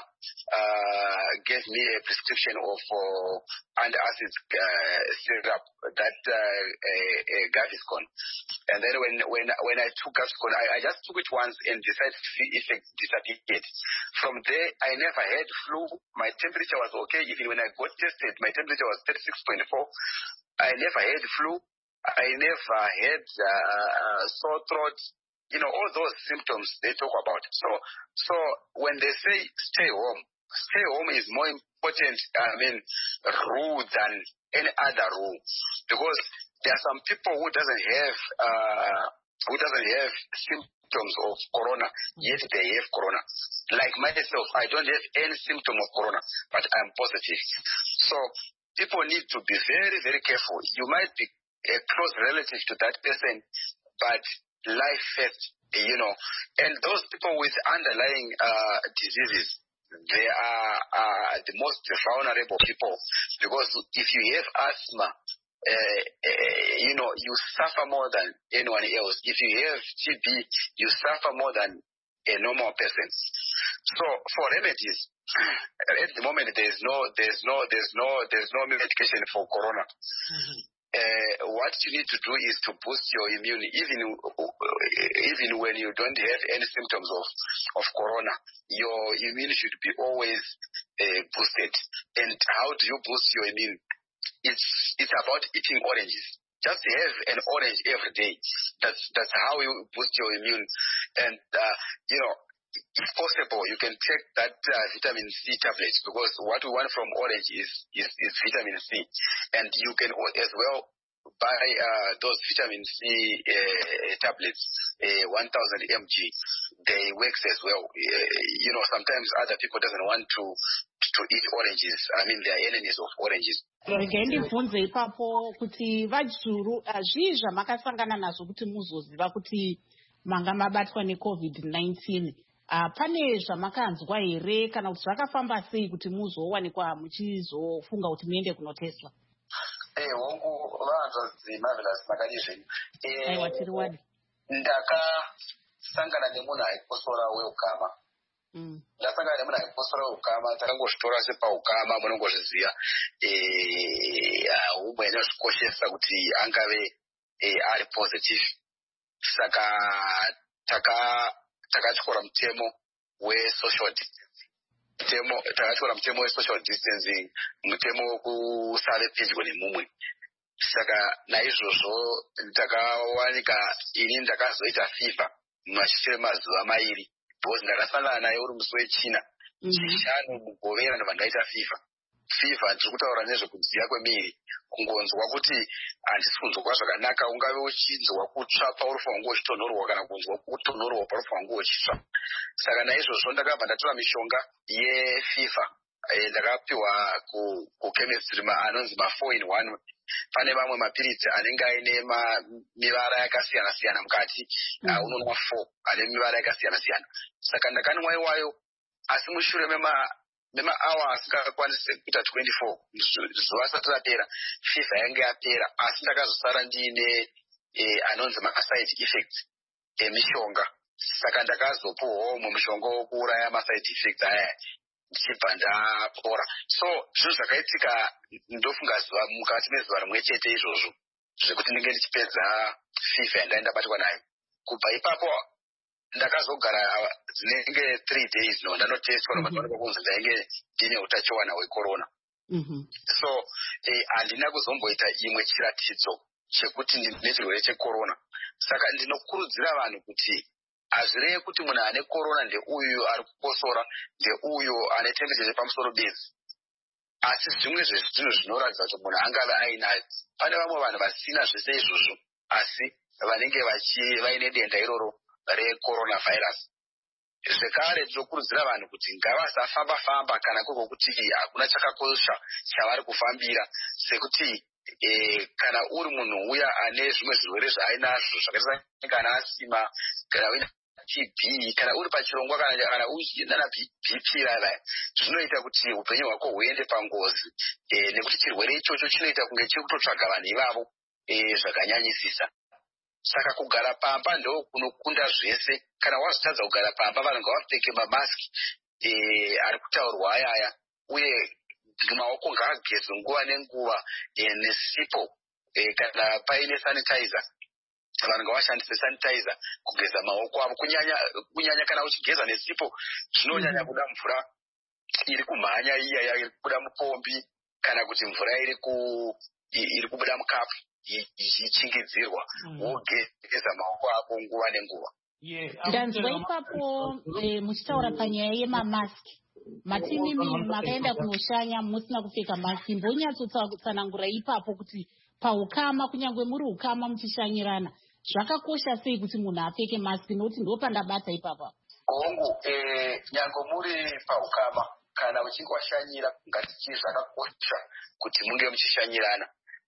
uh, gave me a prescription of uh, antacid uh, syrup, that uh, uh, uh, Gaviscon. And then when when when I took Gaviscon, I, I just took it once, and the side effects disappeared. From there, I never had flu. My temperature was okay. Even when I got tested, my temperature was thirty-six point four. I never had flu. I never had uh, sore throat. You know, all those symptoms they talk about. So, so when they say stay home, stay home is more important, I mean, rule than any other rule. Because there are some people who doesn't have, uh, who doesn't have symptoms of corona, yet they have corona. Like myself, I don't have any symptom of corona, but I'm positive. So, people need to be very, very careful. You might be a close relative to that person, but life first, you know. And those people with underlying uh, diseases, they are uh, the most vulnerable people. Because if you have asthma, uh, uh, you know, you suffer more than anyone else. If you have T B, you suffer more than a normal person. So for remedies, at the moment there's no there's no there's no there's no medication for corona. Mm-hmm. Uh, what you need to do is to boost your immune, even even when you don't have any symptoms of of corona. Your immune should be always uh, boosted. And how do you boost your immune? It's it's about eating oranges. Just have an orange every day. That's that's how you boost your immune. And uh, you know, if possible, you can take that uh, vitamin C tablets, because what we want from orange is is, is vitamin C. And you can as well buy uh, those vitamin C uh, tablets, uh, one thousand milligrams. They work as well. Uh, you know, sometimes other people doesn't want to to eat oranges. I mean, they are enemies of oranges. Ndibvunze ipapo kuti vajuru zvii zvamakasangana nazvo kuti muzoziva kuti manga mabatwa necovid nineteen. Uh, pane zvamakanzwa here kana kuti zvakafamba sei kuti muzowanikwa muchizofunga kuti muende kunoteswa? Eh, hongu vanzvadzi Marvelous Makanizveni. Eh, aiwa tiri wadi. Ndakasangana nemunhu aikosora weukama. Mm. Ndasangana nemunhu aikosora weukama, takangozvitora sepaukama, munongozviziva. Eh, umwe inozvikoshesa kuti angave eh, ari positive. Saka taka takatyora mutemo we-social distancing. Mutemo takatyora mutemo we-social distancing, mutemo wokusave pedyo nemumwe. Saka naizvozvo takawanika, ini ndakazoita fever mashure mazuva mairi, because ndakasangana naye uri musi wechina chishanu mugovera ndobva ndaita fever. Fever ndiri kutaura nezvekudziya kwemiri, kungonzwa kuti handisi kunzwa zvakanaka, ungave uchinzwa kutsva pauri fangu uchitonhorwa kana kunzwa kutonhorwa pauri fangu uchitsva. Saka naizvozvo ndakabva ndatora mishonga yefever. Ndakapiwa kuchemistry anonzi ma four in one. Pane mamwe mapiritsi anenge aine mivara yakasiyana siyana mukati, unonwa four ane mivara yakasiyana siyana. Saka ndakanwa iwayo, asi mushure mema mema awa asingakwanise kuita twenty-four zuva asati rapera, fever yange yapera, asi ndakazosara ndiine eh, anonzi ma-side effects emishonga. Saka ndakazopuwa umwe mushonga wokuuraya ma-side effects aya, ndichibva ndapora. So zvinhu zvakaitika ndofunga zuva mukati mezuva rimwe chete izvozvo, zvekuti ndinge ndichipedza fever yandaenda ndabatwa nayo. Kubva ipapo ndakazogara dzinenge three days no ndanoteswa nokuonekwa kunzi ndainge ndine utachiwana hwecorona. So eh, handina kuzomboita imwe chiratidzo chekuti ndine chirwere checorona. Saka ndinokurudzira vanhu kuti hazvirevi kuti munhu ane corona ndeuyu ari kukosora, ndeuyu ane temperature yepamusoro bedzi. Asi zvimwe zvezvinhu zvinoratidza kuti munhu angave ainayo. Pane vamwe vanhu vasina zvese izvozvo, asi vanenge vaine denda iroro recoronavirus. Zvekare tinokurudzira vanhu kuti ngavasafamba famba kana kuri kuti hakuna chakakosha chavari kufambira, sekuti eh, kana uri munhu uya ane zvimwe zvirwere zvaainazvo zvakaita kana asima kana uina T B kana uri pachirongwa kana kana uina B P raya, zvinoita kuti upenyu hwako huende pangozi, eh, nekuti chirwere ichocho chinoita kunge chiri kutotsvaga vanhu ivavo eh, zvakanyanyisisa. Saka kugara pamba ndo kunokunda zvese. Kana wazotadza kugara pamba, vanhu ngavapfeke mamaski eh, ari kutaurwa ayaya, uye maoko ngaagezwe nguva nenguva eh, nesipo eh, kana paine sanitizer vanhu ngavashandise sanitizer kugeza maoko avo, kunyanya kunyanya kana uchigeza nesipo zvinonyanya kuda mvura iri kumhanya iya iri kubuda mupombi kana kuti mvura iri ku iri kubuda mukapu ichichingidzirwa wogeza maoko ako nguva nenguva. Ndanzwa ipapo muchitaura panyaya yemamaski, matimimi makaenda kunoshanya musina kupfeka maski, mbonyatsotsanangura ipapo kuti paukama kunyangwe muri ukama muchishanyirana zvakakosha sei kuti munhu apfeke maski, nokuti ndo pandabata ipapo. Hongu, eh, nyango muri paukama kana uchinge washanyira ngatichi zvakakosha kuti munge muchishanyirana,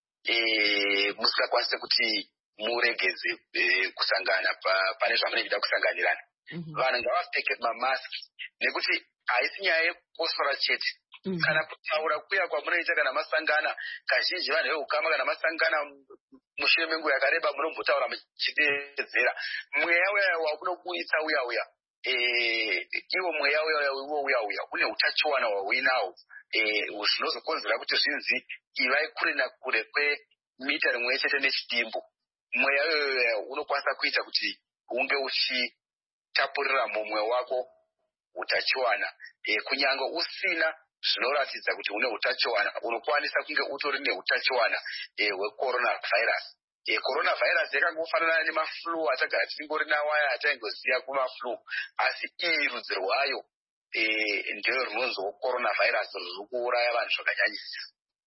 eh, musingakwanise kuti muregedze eh, kusangana pa, pane zvamunenge kusanganirana. Vanhu ngavapfeke mamaski nekuti haisi nyaya yekukosora chete. Mm. Kana kutaura kuya kwamunoita kana masangana, kazhinji vanhu veukama kana masangana mushure menguva yakareba munombotaura muchiteedzera. Mweya uya wamunoburitsa uya uya eh, iwo mweya uya iwo uya uya une utachiwana wauinawo eh, zvinozokonzera kuti zvinzi ivai kure nakure kwemita rimwe chete nechidimbu. Mweya uya unokwanisa kuita kuti unge uchitapurira mumwe wako utachiwana eh, kunyange usina zvinoratidza kuti une utachiwana, unokwanisa kunge utori neutachiwana eh, hwecoronavirus. Eh, coronavirus yakangofanana nemaflu atagara tingori nawo aya ataingoziya kumaflu, asi iyi rudzi rwayo eh, ndeyo runonziwo coronavirus riri kuuraya vanhu zvakanyanyisa.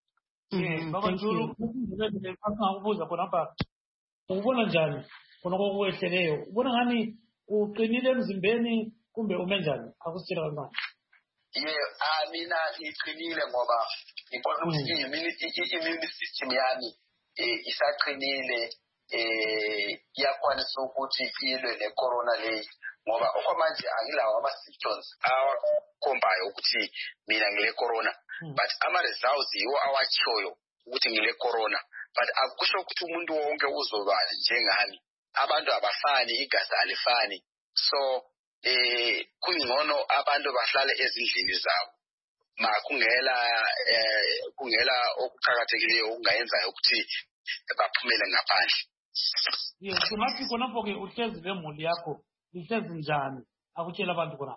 Baba Julu, akubuza khonapha ubona njani khonoko kuwehleleyo? Ubona ngani uqinile emzimbeni kumbe ume njani? Akusitshela kancane. Ye, ah, mina ngiqinile ngoba ngibona ukuthi immune system yami isaqinile, eh, iyakwanisa ukuthi ilwe necorona leyi, ngoba okwamanje angilawo ama-symptoms awakhombayo ukuthi mina ngile corona, but ama-results yiwo awatshoyo ukuthi ngile corona. But akusho ukuthi umuntu wonke uzoba njengami, abantu abafani, igazi alifani. So eh kungcono abantu bahlale ezindlini zabo, ma kungela eh kungela okuqhakathekileyo okungayenzayo ukuthi baphumele ngaphandle. Yes, kungathi khonapho ke uhlezi lemuli yakho ihlezi njani? Akutshela abantu khona.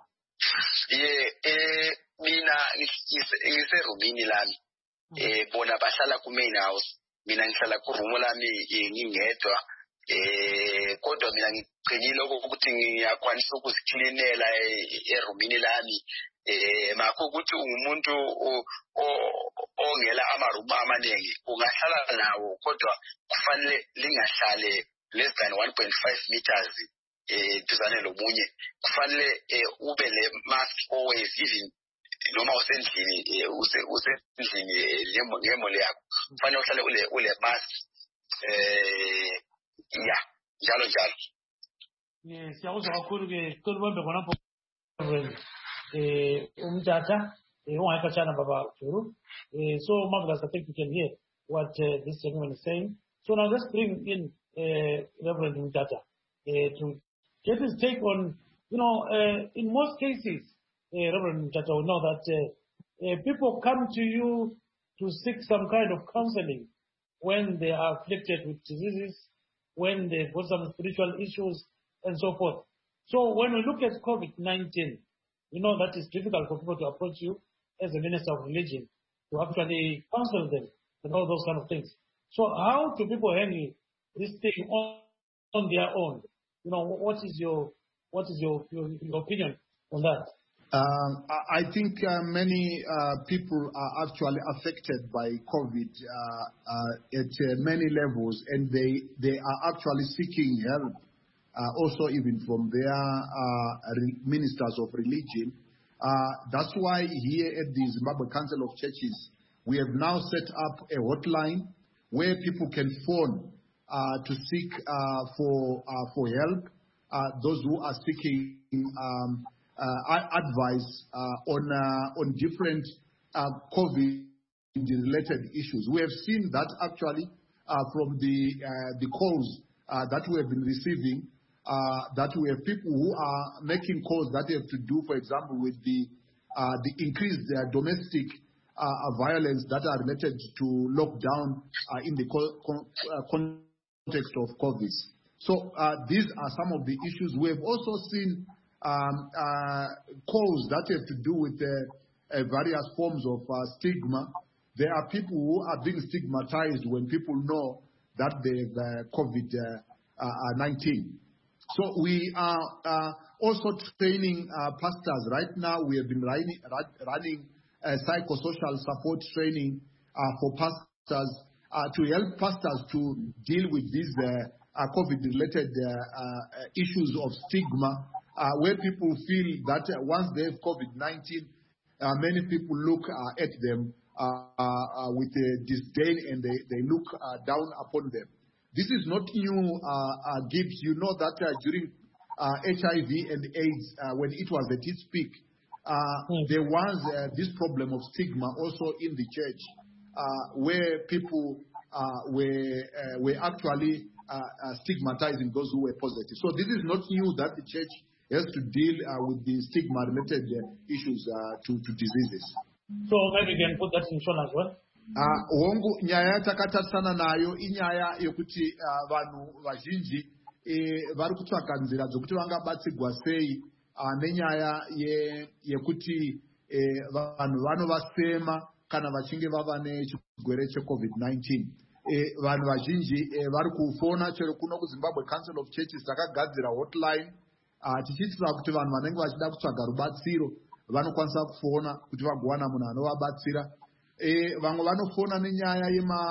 Ye, eh mina ngiserumini lami, eh bona bahlala ku main house, mina ngihlala ku room lami ngingedwa. Eh kodwa mina ngiqinile ukuthi ngiyakwanisa ukuziklinela erumini lami, eh makho ukuthi umuntu ongela amarumu amaningi ungahlala nawo, kodwa kufanele lingahlale less than one point five meters eh duzane lomunye. Kufanele ube le mask always, even noma usendlini usendlini ngemoli yakho kufanele uhlale ule ule mask eh ya njalo njalo. Yes, siyakuzwa kakhulu ke kulibambe khonapho eh umtata eh ungayikhatshana Baba Julu. Eh so marvelous, I think you can hear what uh, this gentleman is saying. So now let's bring in uh, Reverend Umtata uh, to get his take on, you know, uh, in most cases, uh, Reverend Umtata will know that uh, uh, people come to you to seek some kind of counseling when they are afflicted with diseases, when they've got some spiritual issues, and so forth. So when we look at COVID nineteen, you know that it's difficult for people to approach you as a minister of religion to actually counsel them and all those kind of things. So how do people handle this thing on, on their own? You know, what is your what is your, your, your opinion on that? Um, I I think uh, many uh, people are actually affected by COVID uh, uh, at uh, many levels, and they they are actually seeking help, uh, also even from their uh, re- ministers of religion. Uh, that's why here at the Zimbabwe Council of Churches, we have now set up a hotline where people can phone uh, to seek uh, for uh, for help. Uh, those who are seeking um, uh, advice uh, on uh, on different uh, COVID-related issues. We have seen that actually uh, from the uh, the calls uh, that we have been receiving. Uh, that we have people who are making calls that have to do, for example, with the uh, the increased uh, domestic uh, violence that are related to lockdown uh, in the co- co- uh, context of COVID. So uh, these are some of the issues. We have also seen um, uh, calls that have to do with uh, uh, various forms of uh, stigma. There are people who are being stigmatized when people know that they have uh, COVID nineteen. So we are uh, also training uh, pastors. Right now, we have been running, running uh, psychosocial support training uh, for pastors uh, to help pastors to deal with these uh, uh, COVID-related uh, uh, issues of stigma, uh, where people feel that uh, once they have COVID nineteen, uh, many people look uh, at them uh, uh, with uh, disdain, and they, they look uh, down upon them. This is not new, uh, uh, Gibbs. You know that uh, during uh, H I V and AIDS, uh, when it was at its peak, uh, mm. there was uh, this problem of stigma also in the church, uh, where people uh, were uh, were actually uh, uh, stigmatizing those who were positive. So this is not new that the church has to deal uh, with the stigma-related uh, issues uh, to, to diseases. So maybe you can put that in Sean as well. hongu nyaya yatakatarisana nayo inyaya yekuti vanhu vazhinji vari kutsvaga nzira dzokuti vangabatsirwa sei nenyaya yekuti vanhu vanovasema kana vachinge vava nechirwere checovid nineteen. Vanhu vazhinji vari kufona chero kuno kuZimbabwe Council of Churches takagadzira hotline tichiitira kuti vanhu vanenge vachida kutsvaga rubatsiro vanokwanisa kufona kuti vagowana munhu anovabatsira. Vamwe vanofona nenyaya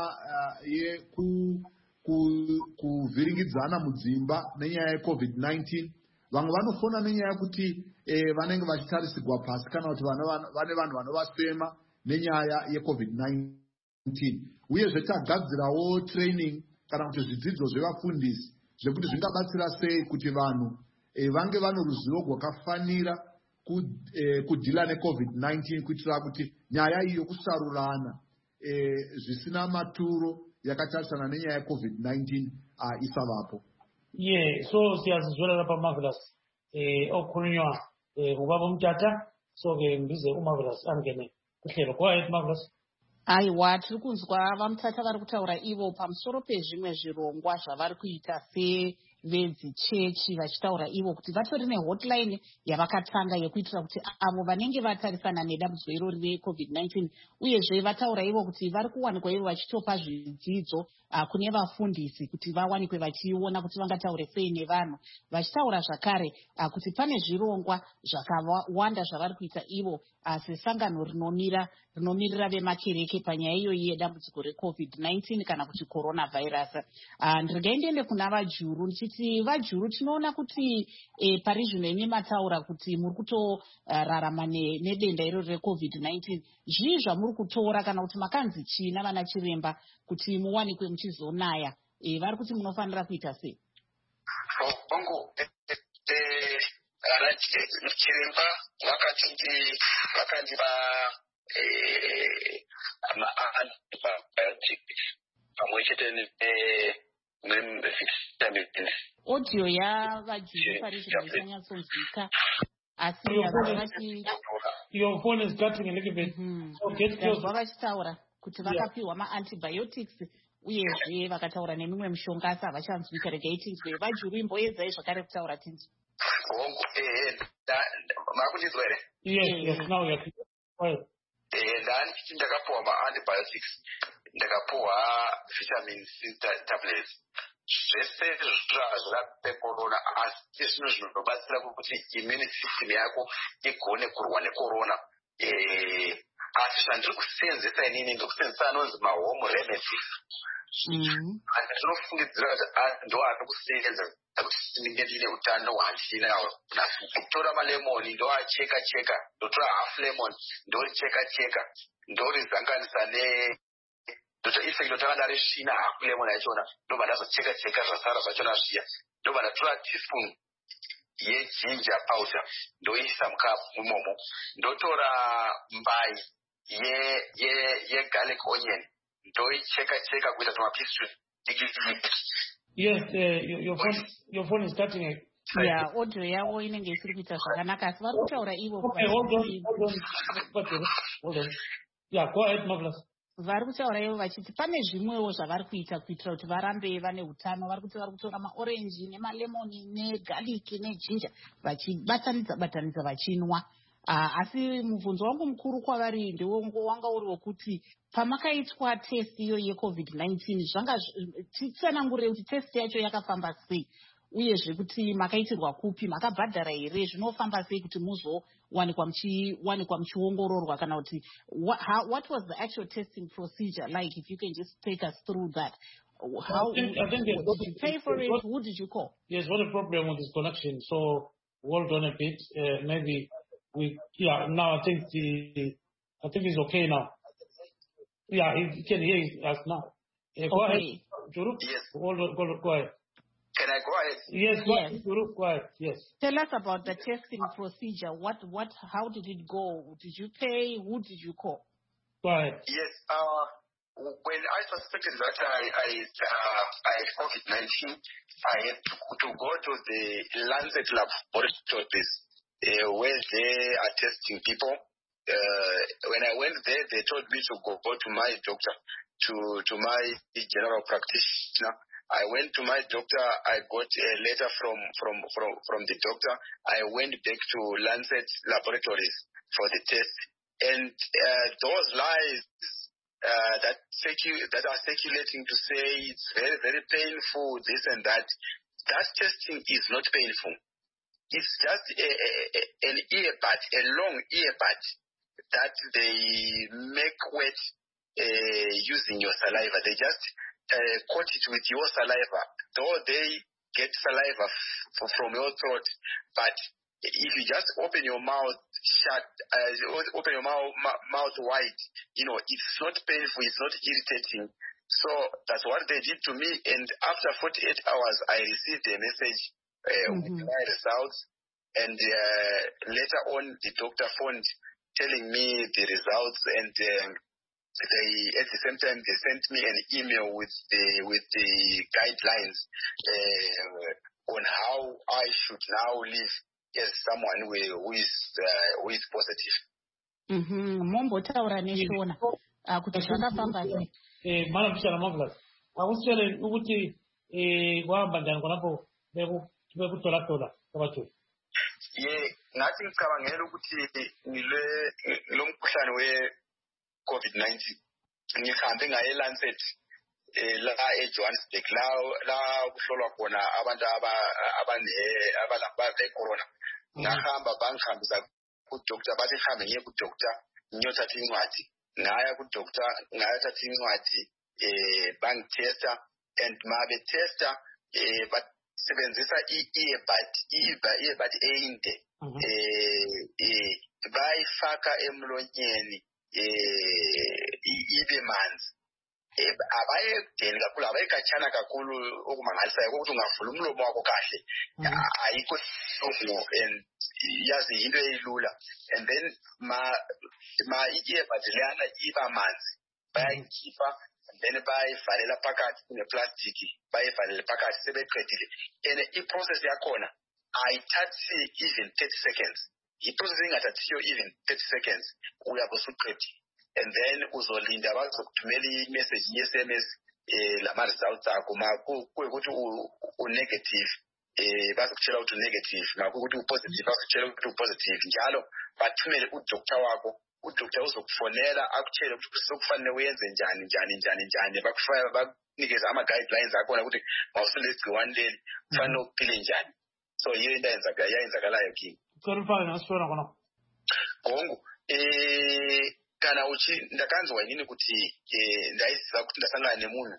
yekuvhiringidzana mudzimba nenyaya yecovid nineteen. Vamwe vanofona nenyaya yekuti vanenge vachitarisigwa pasi kana kuti vane vanhu vanovasema nenyaya yecovid nineteen. Uyezve tagadzirawo training kana kuti zvidzidzo zvevafundisi zvekuti zvingabatsira sei kuti vanhu vange vane ruzivo rwakafanira kudhila necovid nineteen kuitira kuti nyaya iyo kusarurana zvisina maturo yakatarisana nenyaya yecovid nineteen isavapo. Yeah, so siyazizwela paMarvelous eh okhulunywa ubaba umtata so ke mbize uMarvelous angene kuhlelo. Go ahead Marvelous. Aiwa, tiri kunzwa vamutata vari kutaura ivo pamusoro pezvimwe zvirongwa zvavari kuita sevedzichechi vachitaura ivo kuti vatori nehotline yavakatanga yekuitira kuti avo vanenge vatarisana nedambudziko irori recovid nineteen uyezve vataura ivo kuti vari kuwanikwa ivo vachitopa zvidzidzo kune vafundisi kuti vawanikwe vachiona kuti vangataure sei nevanhu, vachitaura zvakare kuti pane zvirongwa zvakawanda zvavari kuita ivo sesangano rinomira rinomirira vemakereke panyaya iyoyi yedambudziko recovid nineteen kana kuti coronavirus. Ndingaendende kuna vajuru ndichiti vajuru tinoona kuti pari zvino imi mataura kuti muri kutorarama nedenda irori recovid nineteen. Zvii zvamuri kutora kana kuti makanzi china vana chiremba kuti muwanikwe muchizonaya, vari kuti munofanira kuita sei? Bongo chiremba vakati vakandipa antibiotic pamwe chete nevitamins. Audio yavajuru pari zvino isanyatsonzwika asi vavati your phone is cutting a little bit. So get close. Vachitaura kuti vakapiwa maantibiotics uyezve vakataura nemimwe mishonga asi havachanzwika. Regai tinzwe vajuru imboedzai zvakare kutaura tinzwe. Hongu eh makundizwa ere? Yes, yes, now yes. Well, eh ndani kuti ndakapuwa ma antibiotics, ndakapuwa vitamin C tablets, zvese zvirape corona asi zvino zvinobatsira kuti immune system yako igone kurwa necorona. Asi zvandiri kusenzesa inini ndokusenzesa anonzi mahome remedies. Asi ndinofungidzira kuti ndo ari kusenza kuti ndinge ndine utano hwandinawo. Kutora malemoni ndoacheka cheka, ndotora half lemon ndoricheka cheka, ndorizanganisa ne ndoto ife ndotanga ndarishina half lemon yachona, ndobva ndazocheka cheka zvasara zvachona zviya, ndobva ndatora teaspoon yeginger powder ndoisa mukapu mumomo, ndotora mbai ye ye ye garlic onion ndoicheka cheka kuita tumapisi. Yes, uh, your, your phone your phone is cutting it. Yeah, audio yavo inenge isiri kuita zvakanaka asi vari kutaura ivo. Okay, hold on, hold on. Hold on. Yeah, go ahead, Marvelous. Vari kutaura ivo vachiti pane zvimwewo zvavari kuita kuitira kuti varambe vane utano. Vari kuti vari kutora maorenji nemalemoni negarlic nejinja vachibatanidza batanidza vachinwa. Uh, asi mubvunzo wangu mukuru kwavari ndewongo wanga uri wokuti pamakaitwa test iyo yecovid nineteen zvanga titsanangurire kuti test yacho yakafamba sei uyezve kuti makaitirwa kupi, makabhadhara here, zvinofamba sei kuti muzowanikwa muchiwanikwa muchiongororwa kana kuti what was the actual testing procedure like? If you can just take us through that. How I think, I think did you pay for it? What, who did you call? Yes, what a problem with this connection. So hold on a bit. Uh, maybe we yeah now I think the I think it's okay now. Yeah, he can hear us now. Uh, go okay. ahead, Juru. Yes. Hold on, go, go ahead. Can I go ahead? Yes, go yes. ahead, Juru. Go ahead. Yes. Tell us about the testing procedure. What what how did it go? Did you pay? Who did you call? Go ahead. Yes. Uh. When I suspected that I I, uh, I had COVID nineteen, I had to, to go to the Lancet laboratories uh, where they are testing people. Uh, when I went there, they told me to go, go to my doctor, to to my general practitioner. I went to my doctor. I got a letter from from from, from the doctor. I went back to Lancet laboratories for the test, and uh, those lies. Uh, that circu- that are circulating to say it's very, very painful, this and that. That testing is not painful. It's just a, a, a, an earbud, a long earbud that they make wet uh, using your saliva. They just uh, coat it with your saliva. Though they get saliva f- from your throat, but if you just open your mouth shut, uh, open your mouth, m- mouth wide, you know, it's not painful, it's not irritating. So that's what they did to me. And after forty-eight hours, I received a message uh, mm-hmm. with my results. And uh, later on, the doctor phoned telling me the results. And um, they, at the same time, they sent me an email with the with the guidelines uh, on how I should now live. Yes, someone who, who is uh, who is positive. Mhm. Mombotaura neshona kuti zvakafamba sei. Eh, mana kuchara Marvelous. Akusele ukuthi eh kwahamba njani khonapho beku bekutola tola kwabathu. Ye, ngathi ngicabangela ukuthi ngile lomkhuhlane we COVID nineteen. Ngihambe ngaye Lancet eh la eJohannesburg la la kuhlolwa khona abantu aba abane abalapha corona. Ngahamba bangihambisa ku doctor bathi hambe ngiye ku doctor ngiyothatha incwadi ngaya ku doctor ngayathatha incwadi eh bangitesta and mabe testa eh basebenzisa i-earbud i-earbud einde eh eh bayifaka emlonyeni eh ibe manzi abayedeni kakhulu abayikhatshana kakhulu okumangalisayo ukuthi ungavula umlomo wakho kahle ayikho no and yazi into eyilula and then ma ma i-earbud leyana iba manzi bayayikhipha and then bayivalela phakathi kuneplastic bayivalela phakathi sebeqedile and i-process yakhona ayithathi even thirty seconds i-process ingathathiyo even thirty seconds uyabe usuqedile. And then uzolinda bazokuthumela i-message ye-S M S eh lama results akho makuwukuthi u negative eh bazokutshela ukuthi negative makuwukuthi u positive bazokutshela ukuthi u positive njalo bathumele u doctor wakho udokotela uzokufonela akutshele ukuthi kusokufanele uyenze njani njani njani njani bakufaka bakunikeza ama-guidelines akhona ukuthi mawusile igciwane leli kufanele uphile njani. So yiyo into yayenzakalayo kimi. Clarify nasifona khona. Gongo eh kana uchi ndakanzwa yini ukuthi eh ndayiziva ukuthi ndasangana nemunhu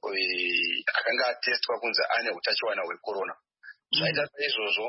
eh akanga testwa kunza ane utachiwana wecorona. Zvaita izvozvo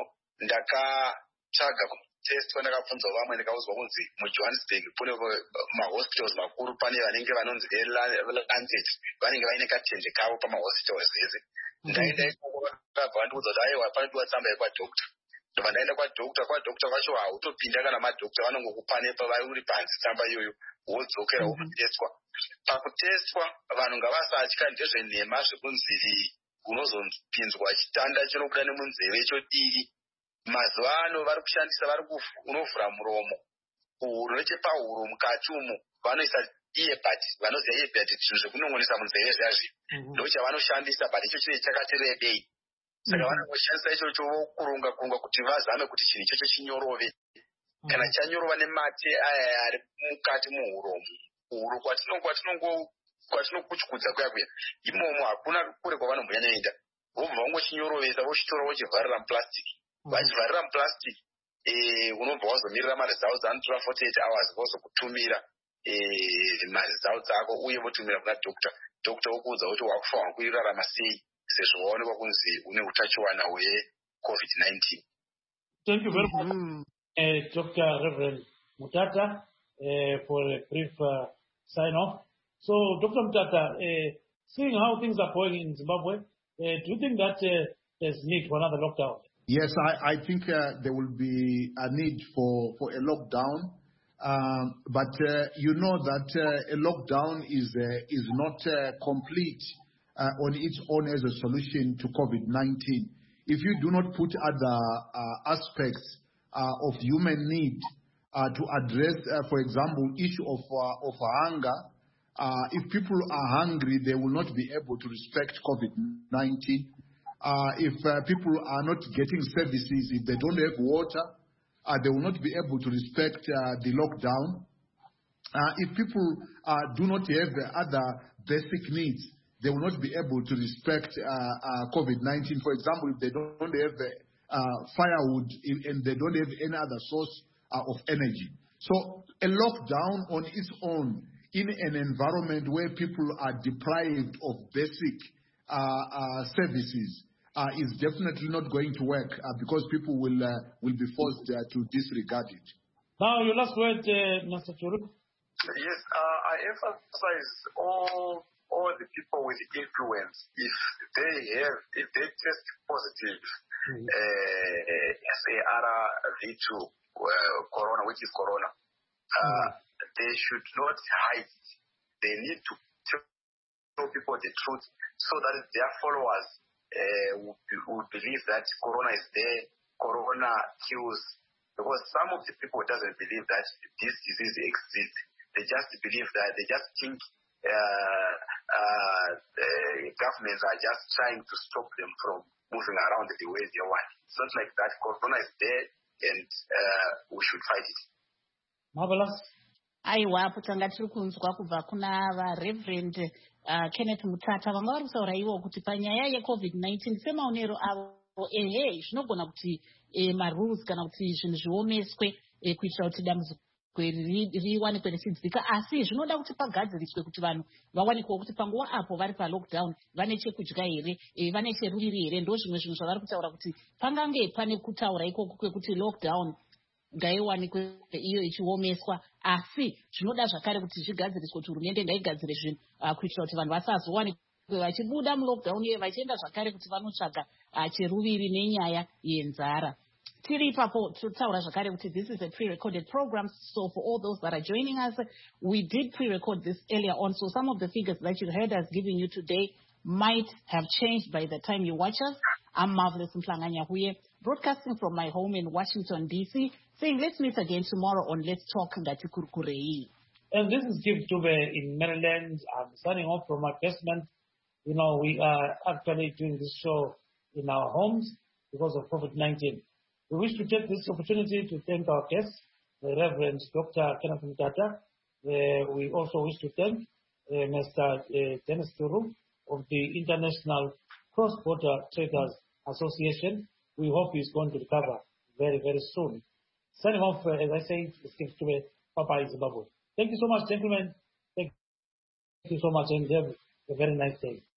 ndakatsvaga test ndakabvunza vamwe ndikauzwa kunzi muJohannesburg kune mahospitals makuru pane vanenge vanonzi Lancet vanenge vaine katende kavo pamahospitals ese. Ndaenda ikoko vakabva vandiudza kuti aiwa panodiwa tsamba yekwadokta. Ndobva ndaenda kwadokta kwadokta kwacho hautopinda kana madokta vanongokupa nepa vari panzi tsamba iyoyo wodzokera wotestwa. Pakutestwa vanhu ngavasatya ndezvenhema zvekunzi unozopinzwa chitanda chinobuda nemunzeve chodii. Mazuva ano vari kushandisa vari unovhura muromo uhuro nechepahuro mukati umo vanoisa earbud vanoziva earbud zvinhu zvekunongonisa munzeve zvazvi ndo chavanoshandisa but icho chine chakati rebei. Saka vanongoshandisa ichocho vokurunga kurunga kuti vazame kuti chinhu ichocho chinyorove. Kana chanyorova nemate aya ari mukati muhuromo uhuro kwatinokutyudza kuya kuya imomo hakuna kure kwavanomboyanyaenda vobva vangochinyorovesa vochitora vochivharira muplastic. Vachivharira muplastic eh unobva wazomirira maresults anotora forty-eight hours vozokutumira eh maresults ako uye votumira kuna doctor. Doctor okuudza kuti wakufanira kuirarama sei sezvo waonekwa kunzi une utachiwana hwe-COVID nineteen. Thank you very much, mm-hmm. uh, Doctor Reverend Mutata, uh, for a brief uh, sign-off. So, Doctor Mutata, uh, seeing how things are going in Zimbabwe, uh, do you think that uh, there's need for another lockdown? Yes, I, I think uh, there will be a need for, for a lockdown. Um, but uh, you know that uh, a lockdown is, uh, is not uh, complete uh, on its own as a solution to COVID nineteen. If you do not put other uh, aspects uh, of human need uh, to address, uh, for example, issue of, uh, of hunger, uh, if people are hungry, they will not be able to respect COVID nineteen. Uh, if uh, people are not getting services, if they don't have water, uh, they will not be able to respect uh, the lockdown. Uh, if people uh, do not have uh, other basic needs, they will not be able to respect uh, uh, COVID nineteen. For example, if they don't have uh, uh, firewood and they don't have any other source uh, of energy. So a lockdown on its own in an environment where people are deprived of basic uh, uh, services Uh, is definitely not going to work uh, because people will uh, will be forced uh, to disregard it. Now, your last word, uh, Mister Churu. Yes, uh, I emphasize all all the people with influence. If they have, if they test positive, mm-hmm. uh, S A R V two uh, corona, which is corona, uh, mm-hmm. they should not hide it. They need to tell people the truth so that their followers Uh, would, would believe that corona is there, corona kills, because some of the people doesn't believe that this disease exists. They just believe that, they just think uh, uh, the governments are just trying to stop them from moving around the way they want. It's not like that. Corona is there and uh, we should fight it. Marvelous. Aiwa kutanga tiri kunzwa kubva kuna vaReverend uh, Kenneth Mutata vanga vari kutaura ivo kuti panyaya yeCovid nineteen semaonero avo ehe zvinogona kuti eh, marules kana kuti zvinhu zviomeswe eh, kuitira kuti dambudziko riwanikwe richidzika asi zvinoda kuti pagadziriswe kuti vanhu vawanikwewo kuti panguva apo vari palockdown vane chekudya here eh, vane cheruviri here ndo zvimwe zvinhu zvavari kutaura kuti pangange pane kutaura ikoko kwekuti lockdown ngaiwanikwe iyo ichiomeswa asi zvinoda zvakare kuti zvigadziriswe kuti hurumende ngaigadzire zvinhu uh, kuitira kuti vanhu vasazowanikwe vachibuda mulockdown iye vachienda zvakare kuti vanotsvaga uh, cheruviri nenyaya yenzara. Tiri ipapo totaura zvakare kuti this is a pre-recorded program, so for all those that are joining us, we did pre-record this earlier on, so some of the figures that you heard us giving you today might have changed by the time you watch us. I'm Marvelous Mhlanga-Nyahuye, broadcasting from my home in Washington, D C, saying let's meet again tomorrow on Let's Talk Ngati Kurukurei. And this is Gift Dube in Maryland. I'm signing off from my basement. You know, we are actually doing this show in our homes because of COVID nineteen. We wish to take this opportunity to thank our guests, the Reverend Doctor Kenneth Mtata. Uh, we also wish to thank uh, Mister Uh, Dennis Turu of the International Cross-Border Traders Association. We hope he's going to recover very, very soon. Signing off, uh, as I say, Steve Tube, Papa Zimbabwe. Thank you so much, gentlemen. Thank you so much, and have a very nice day.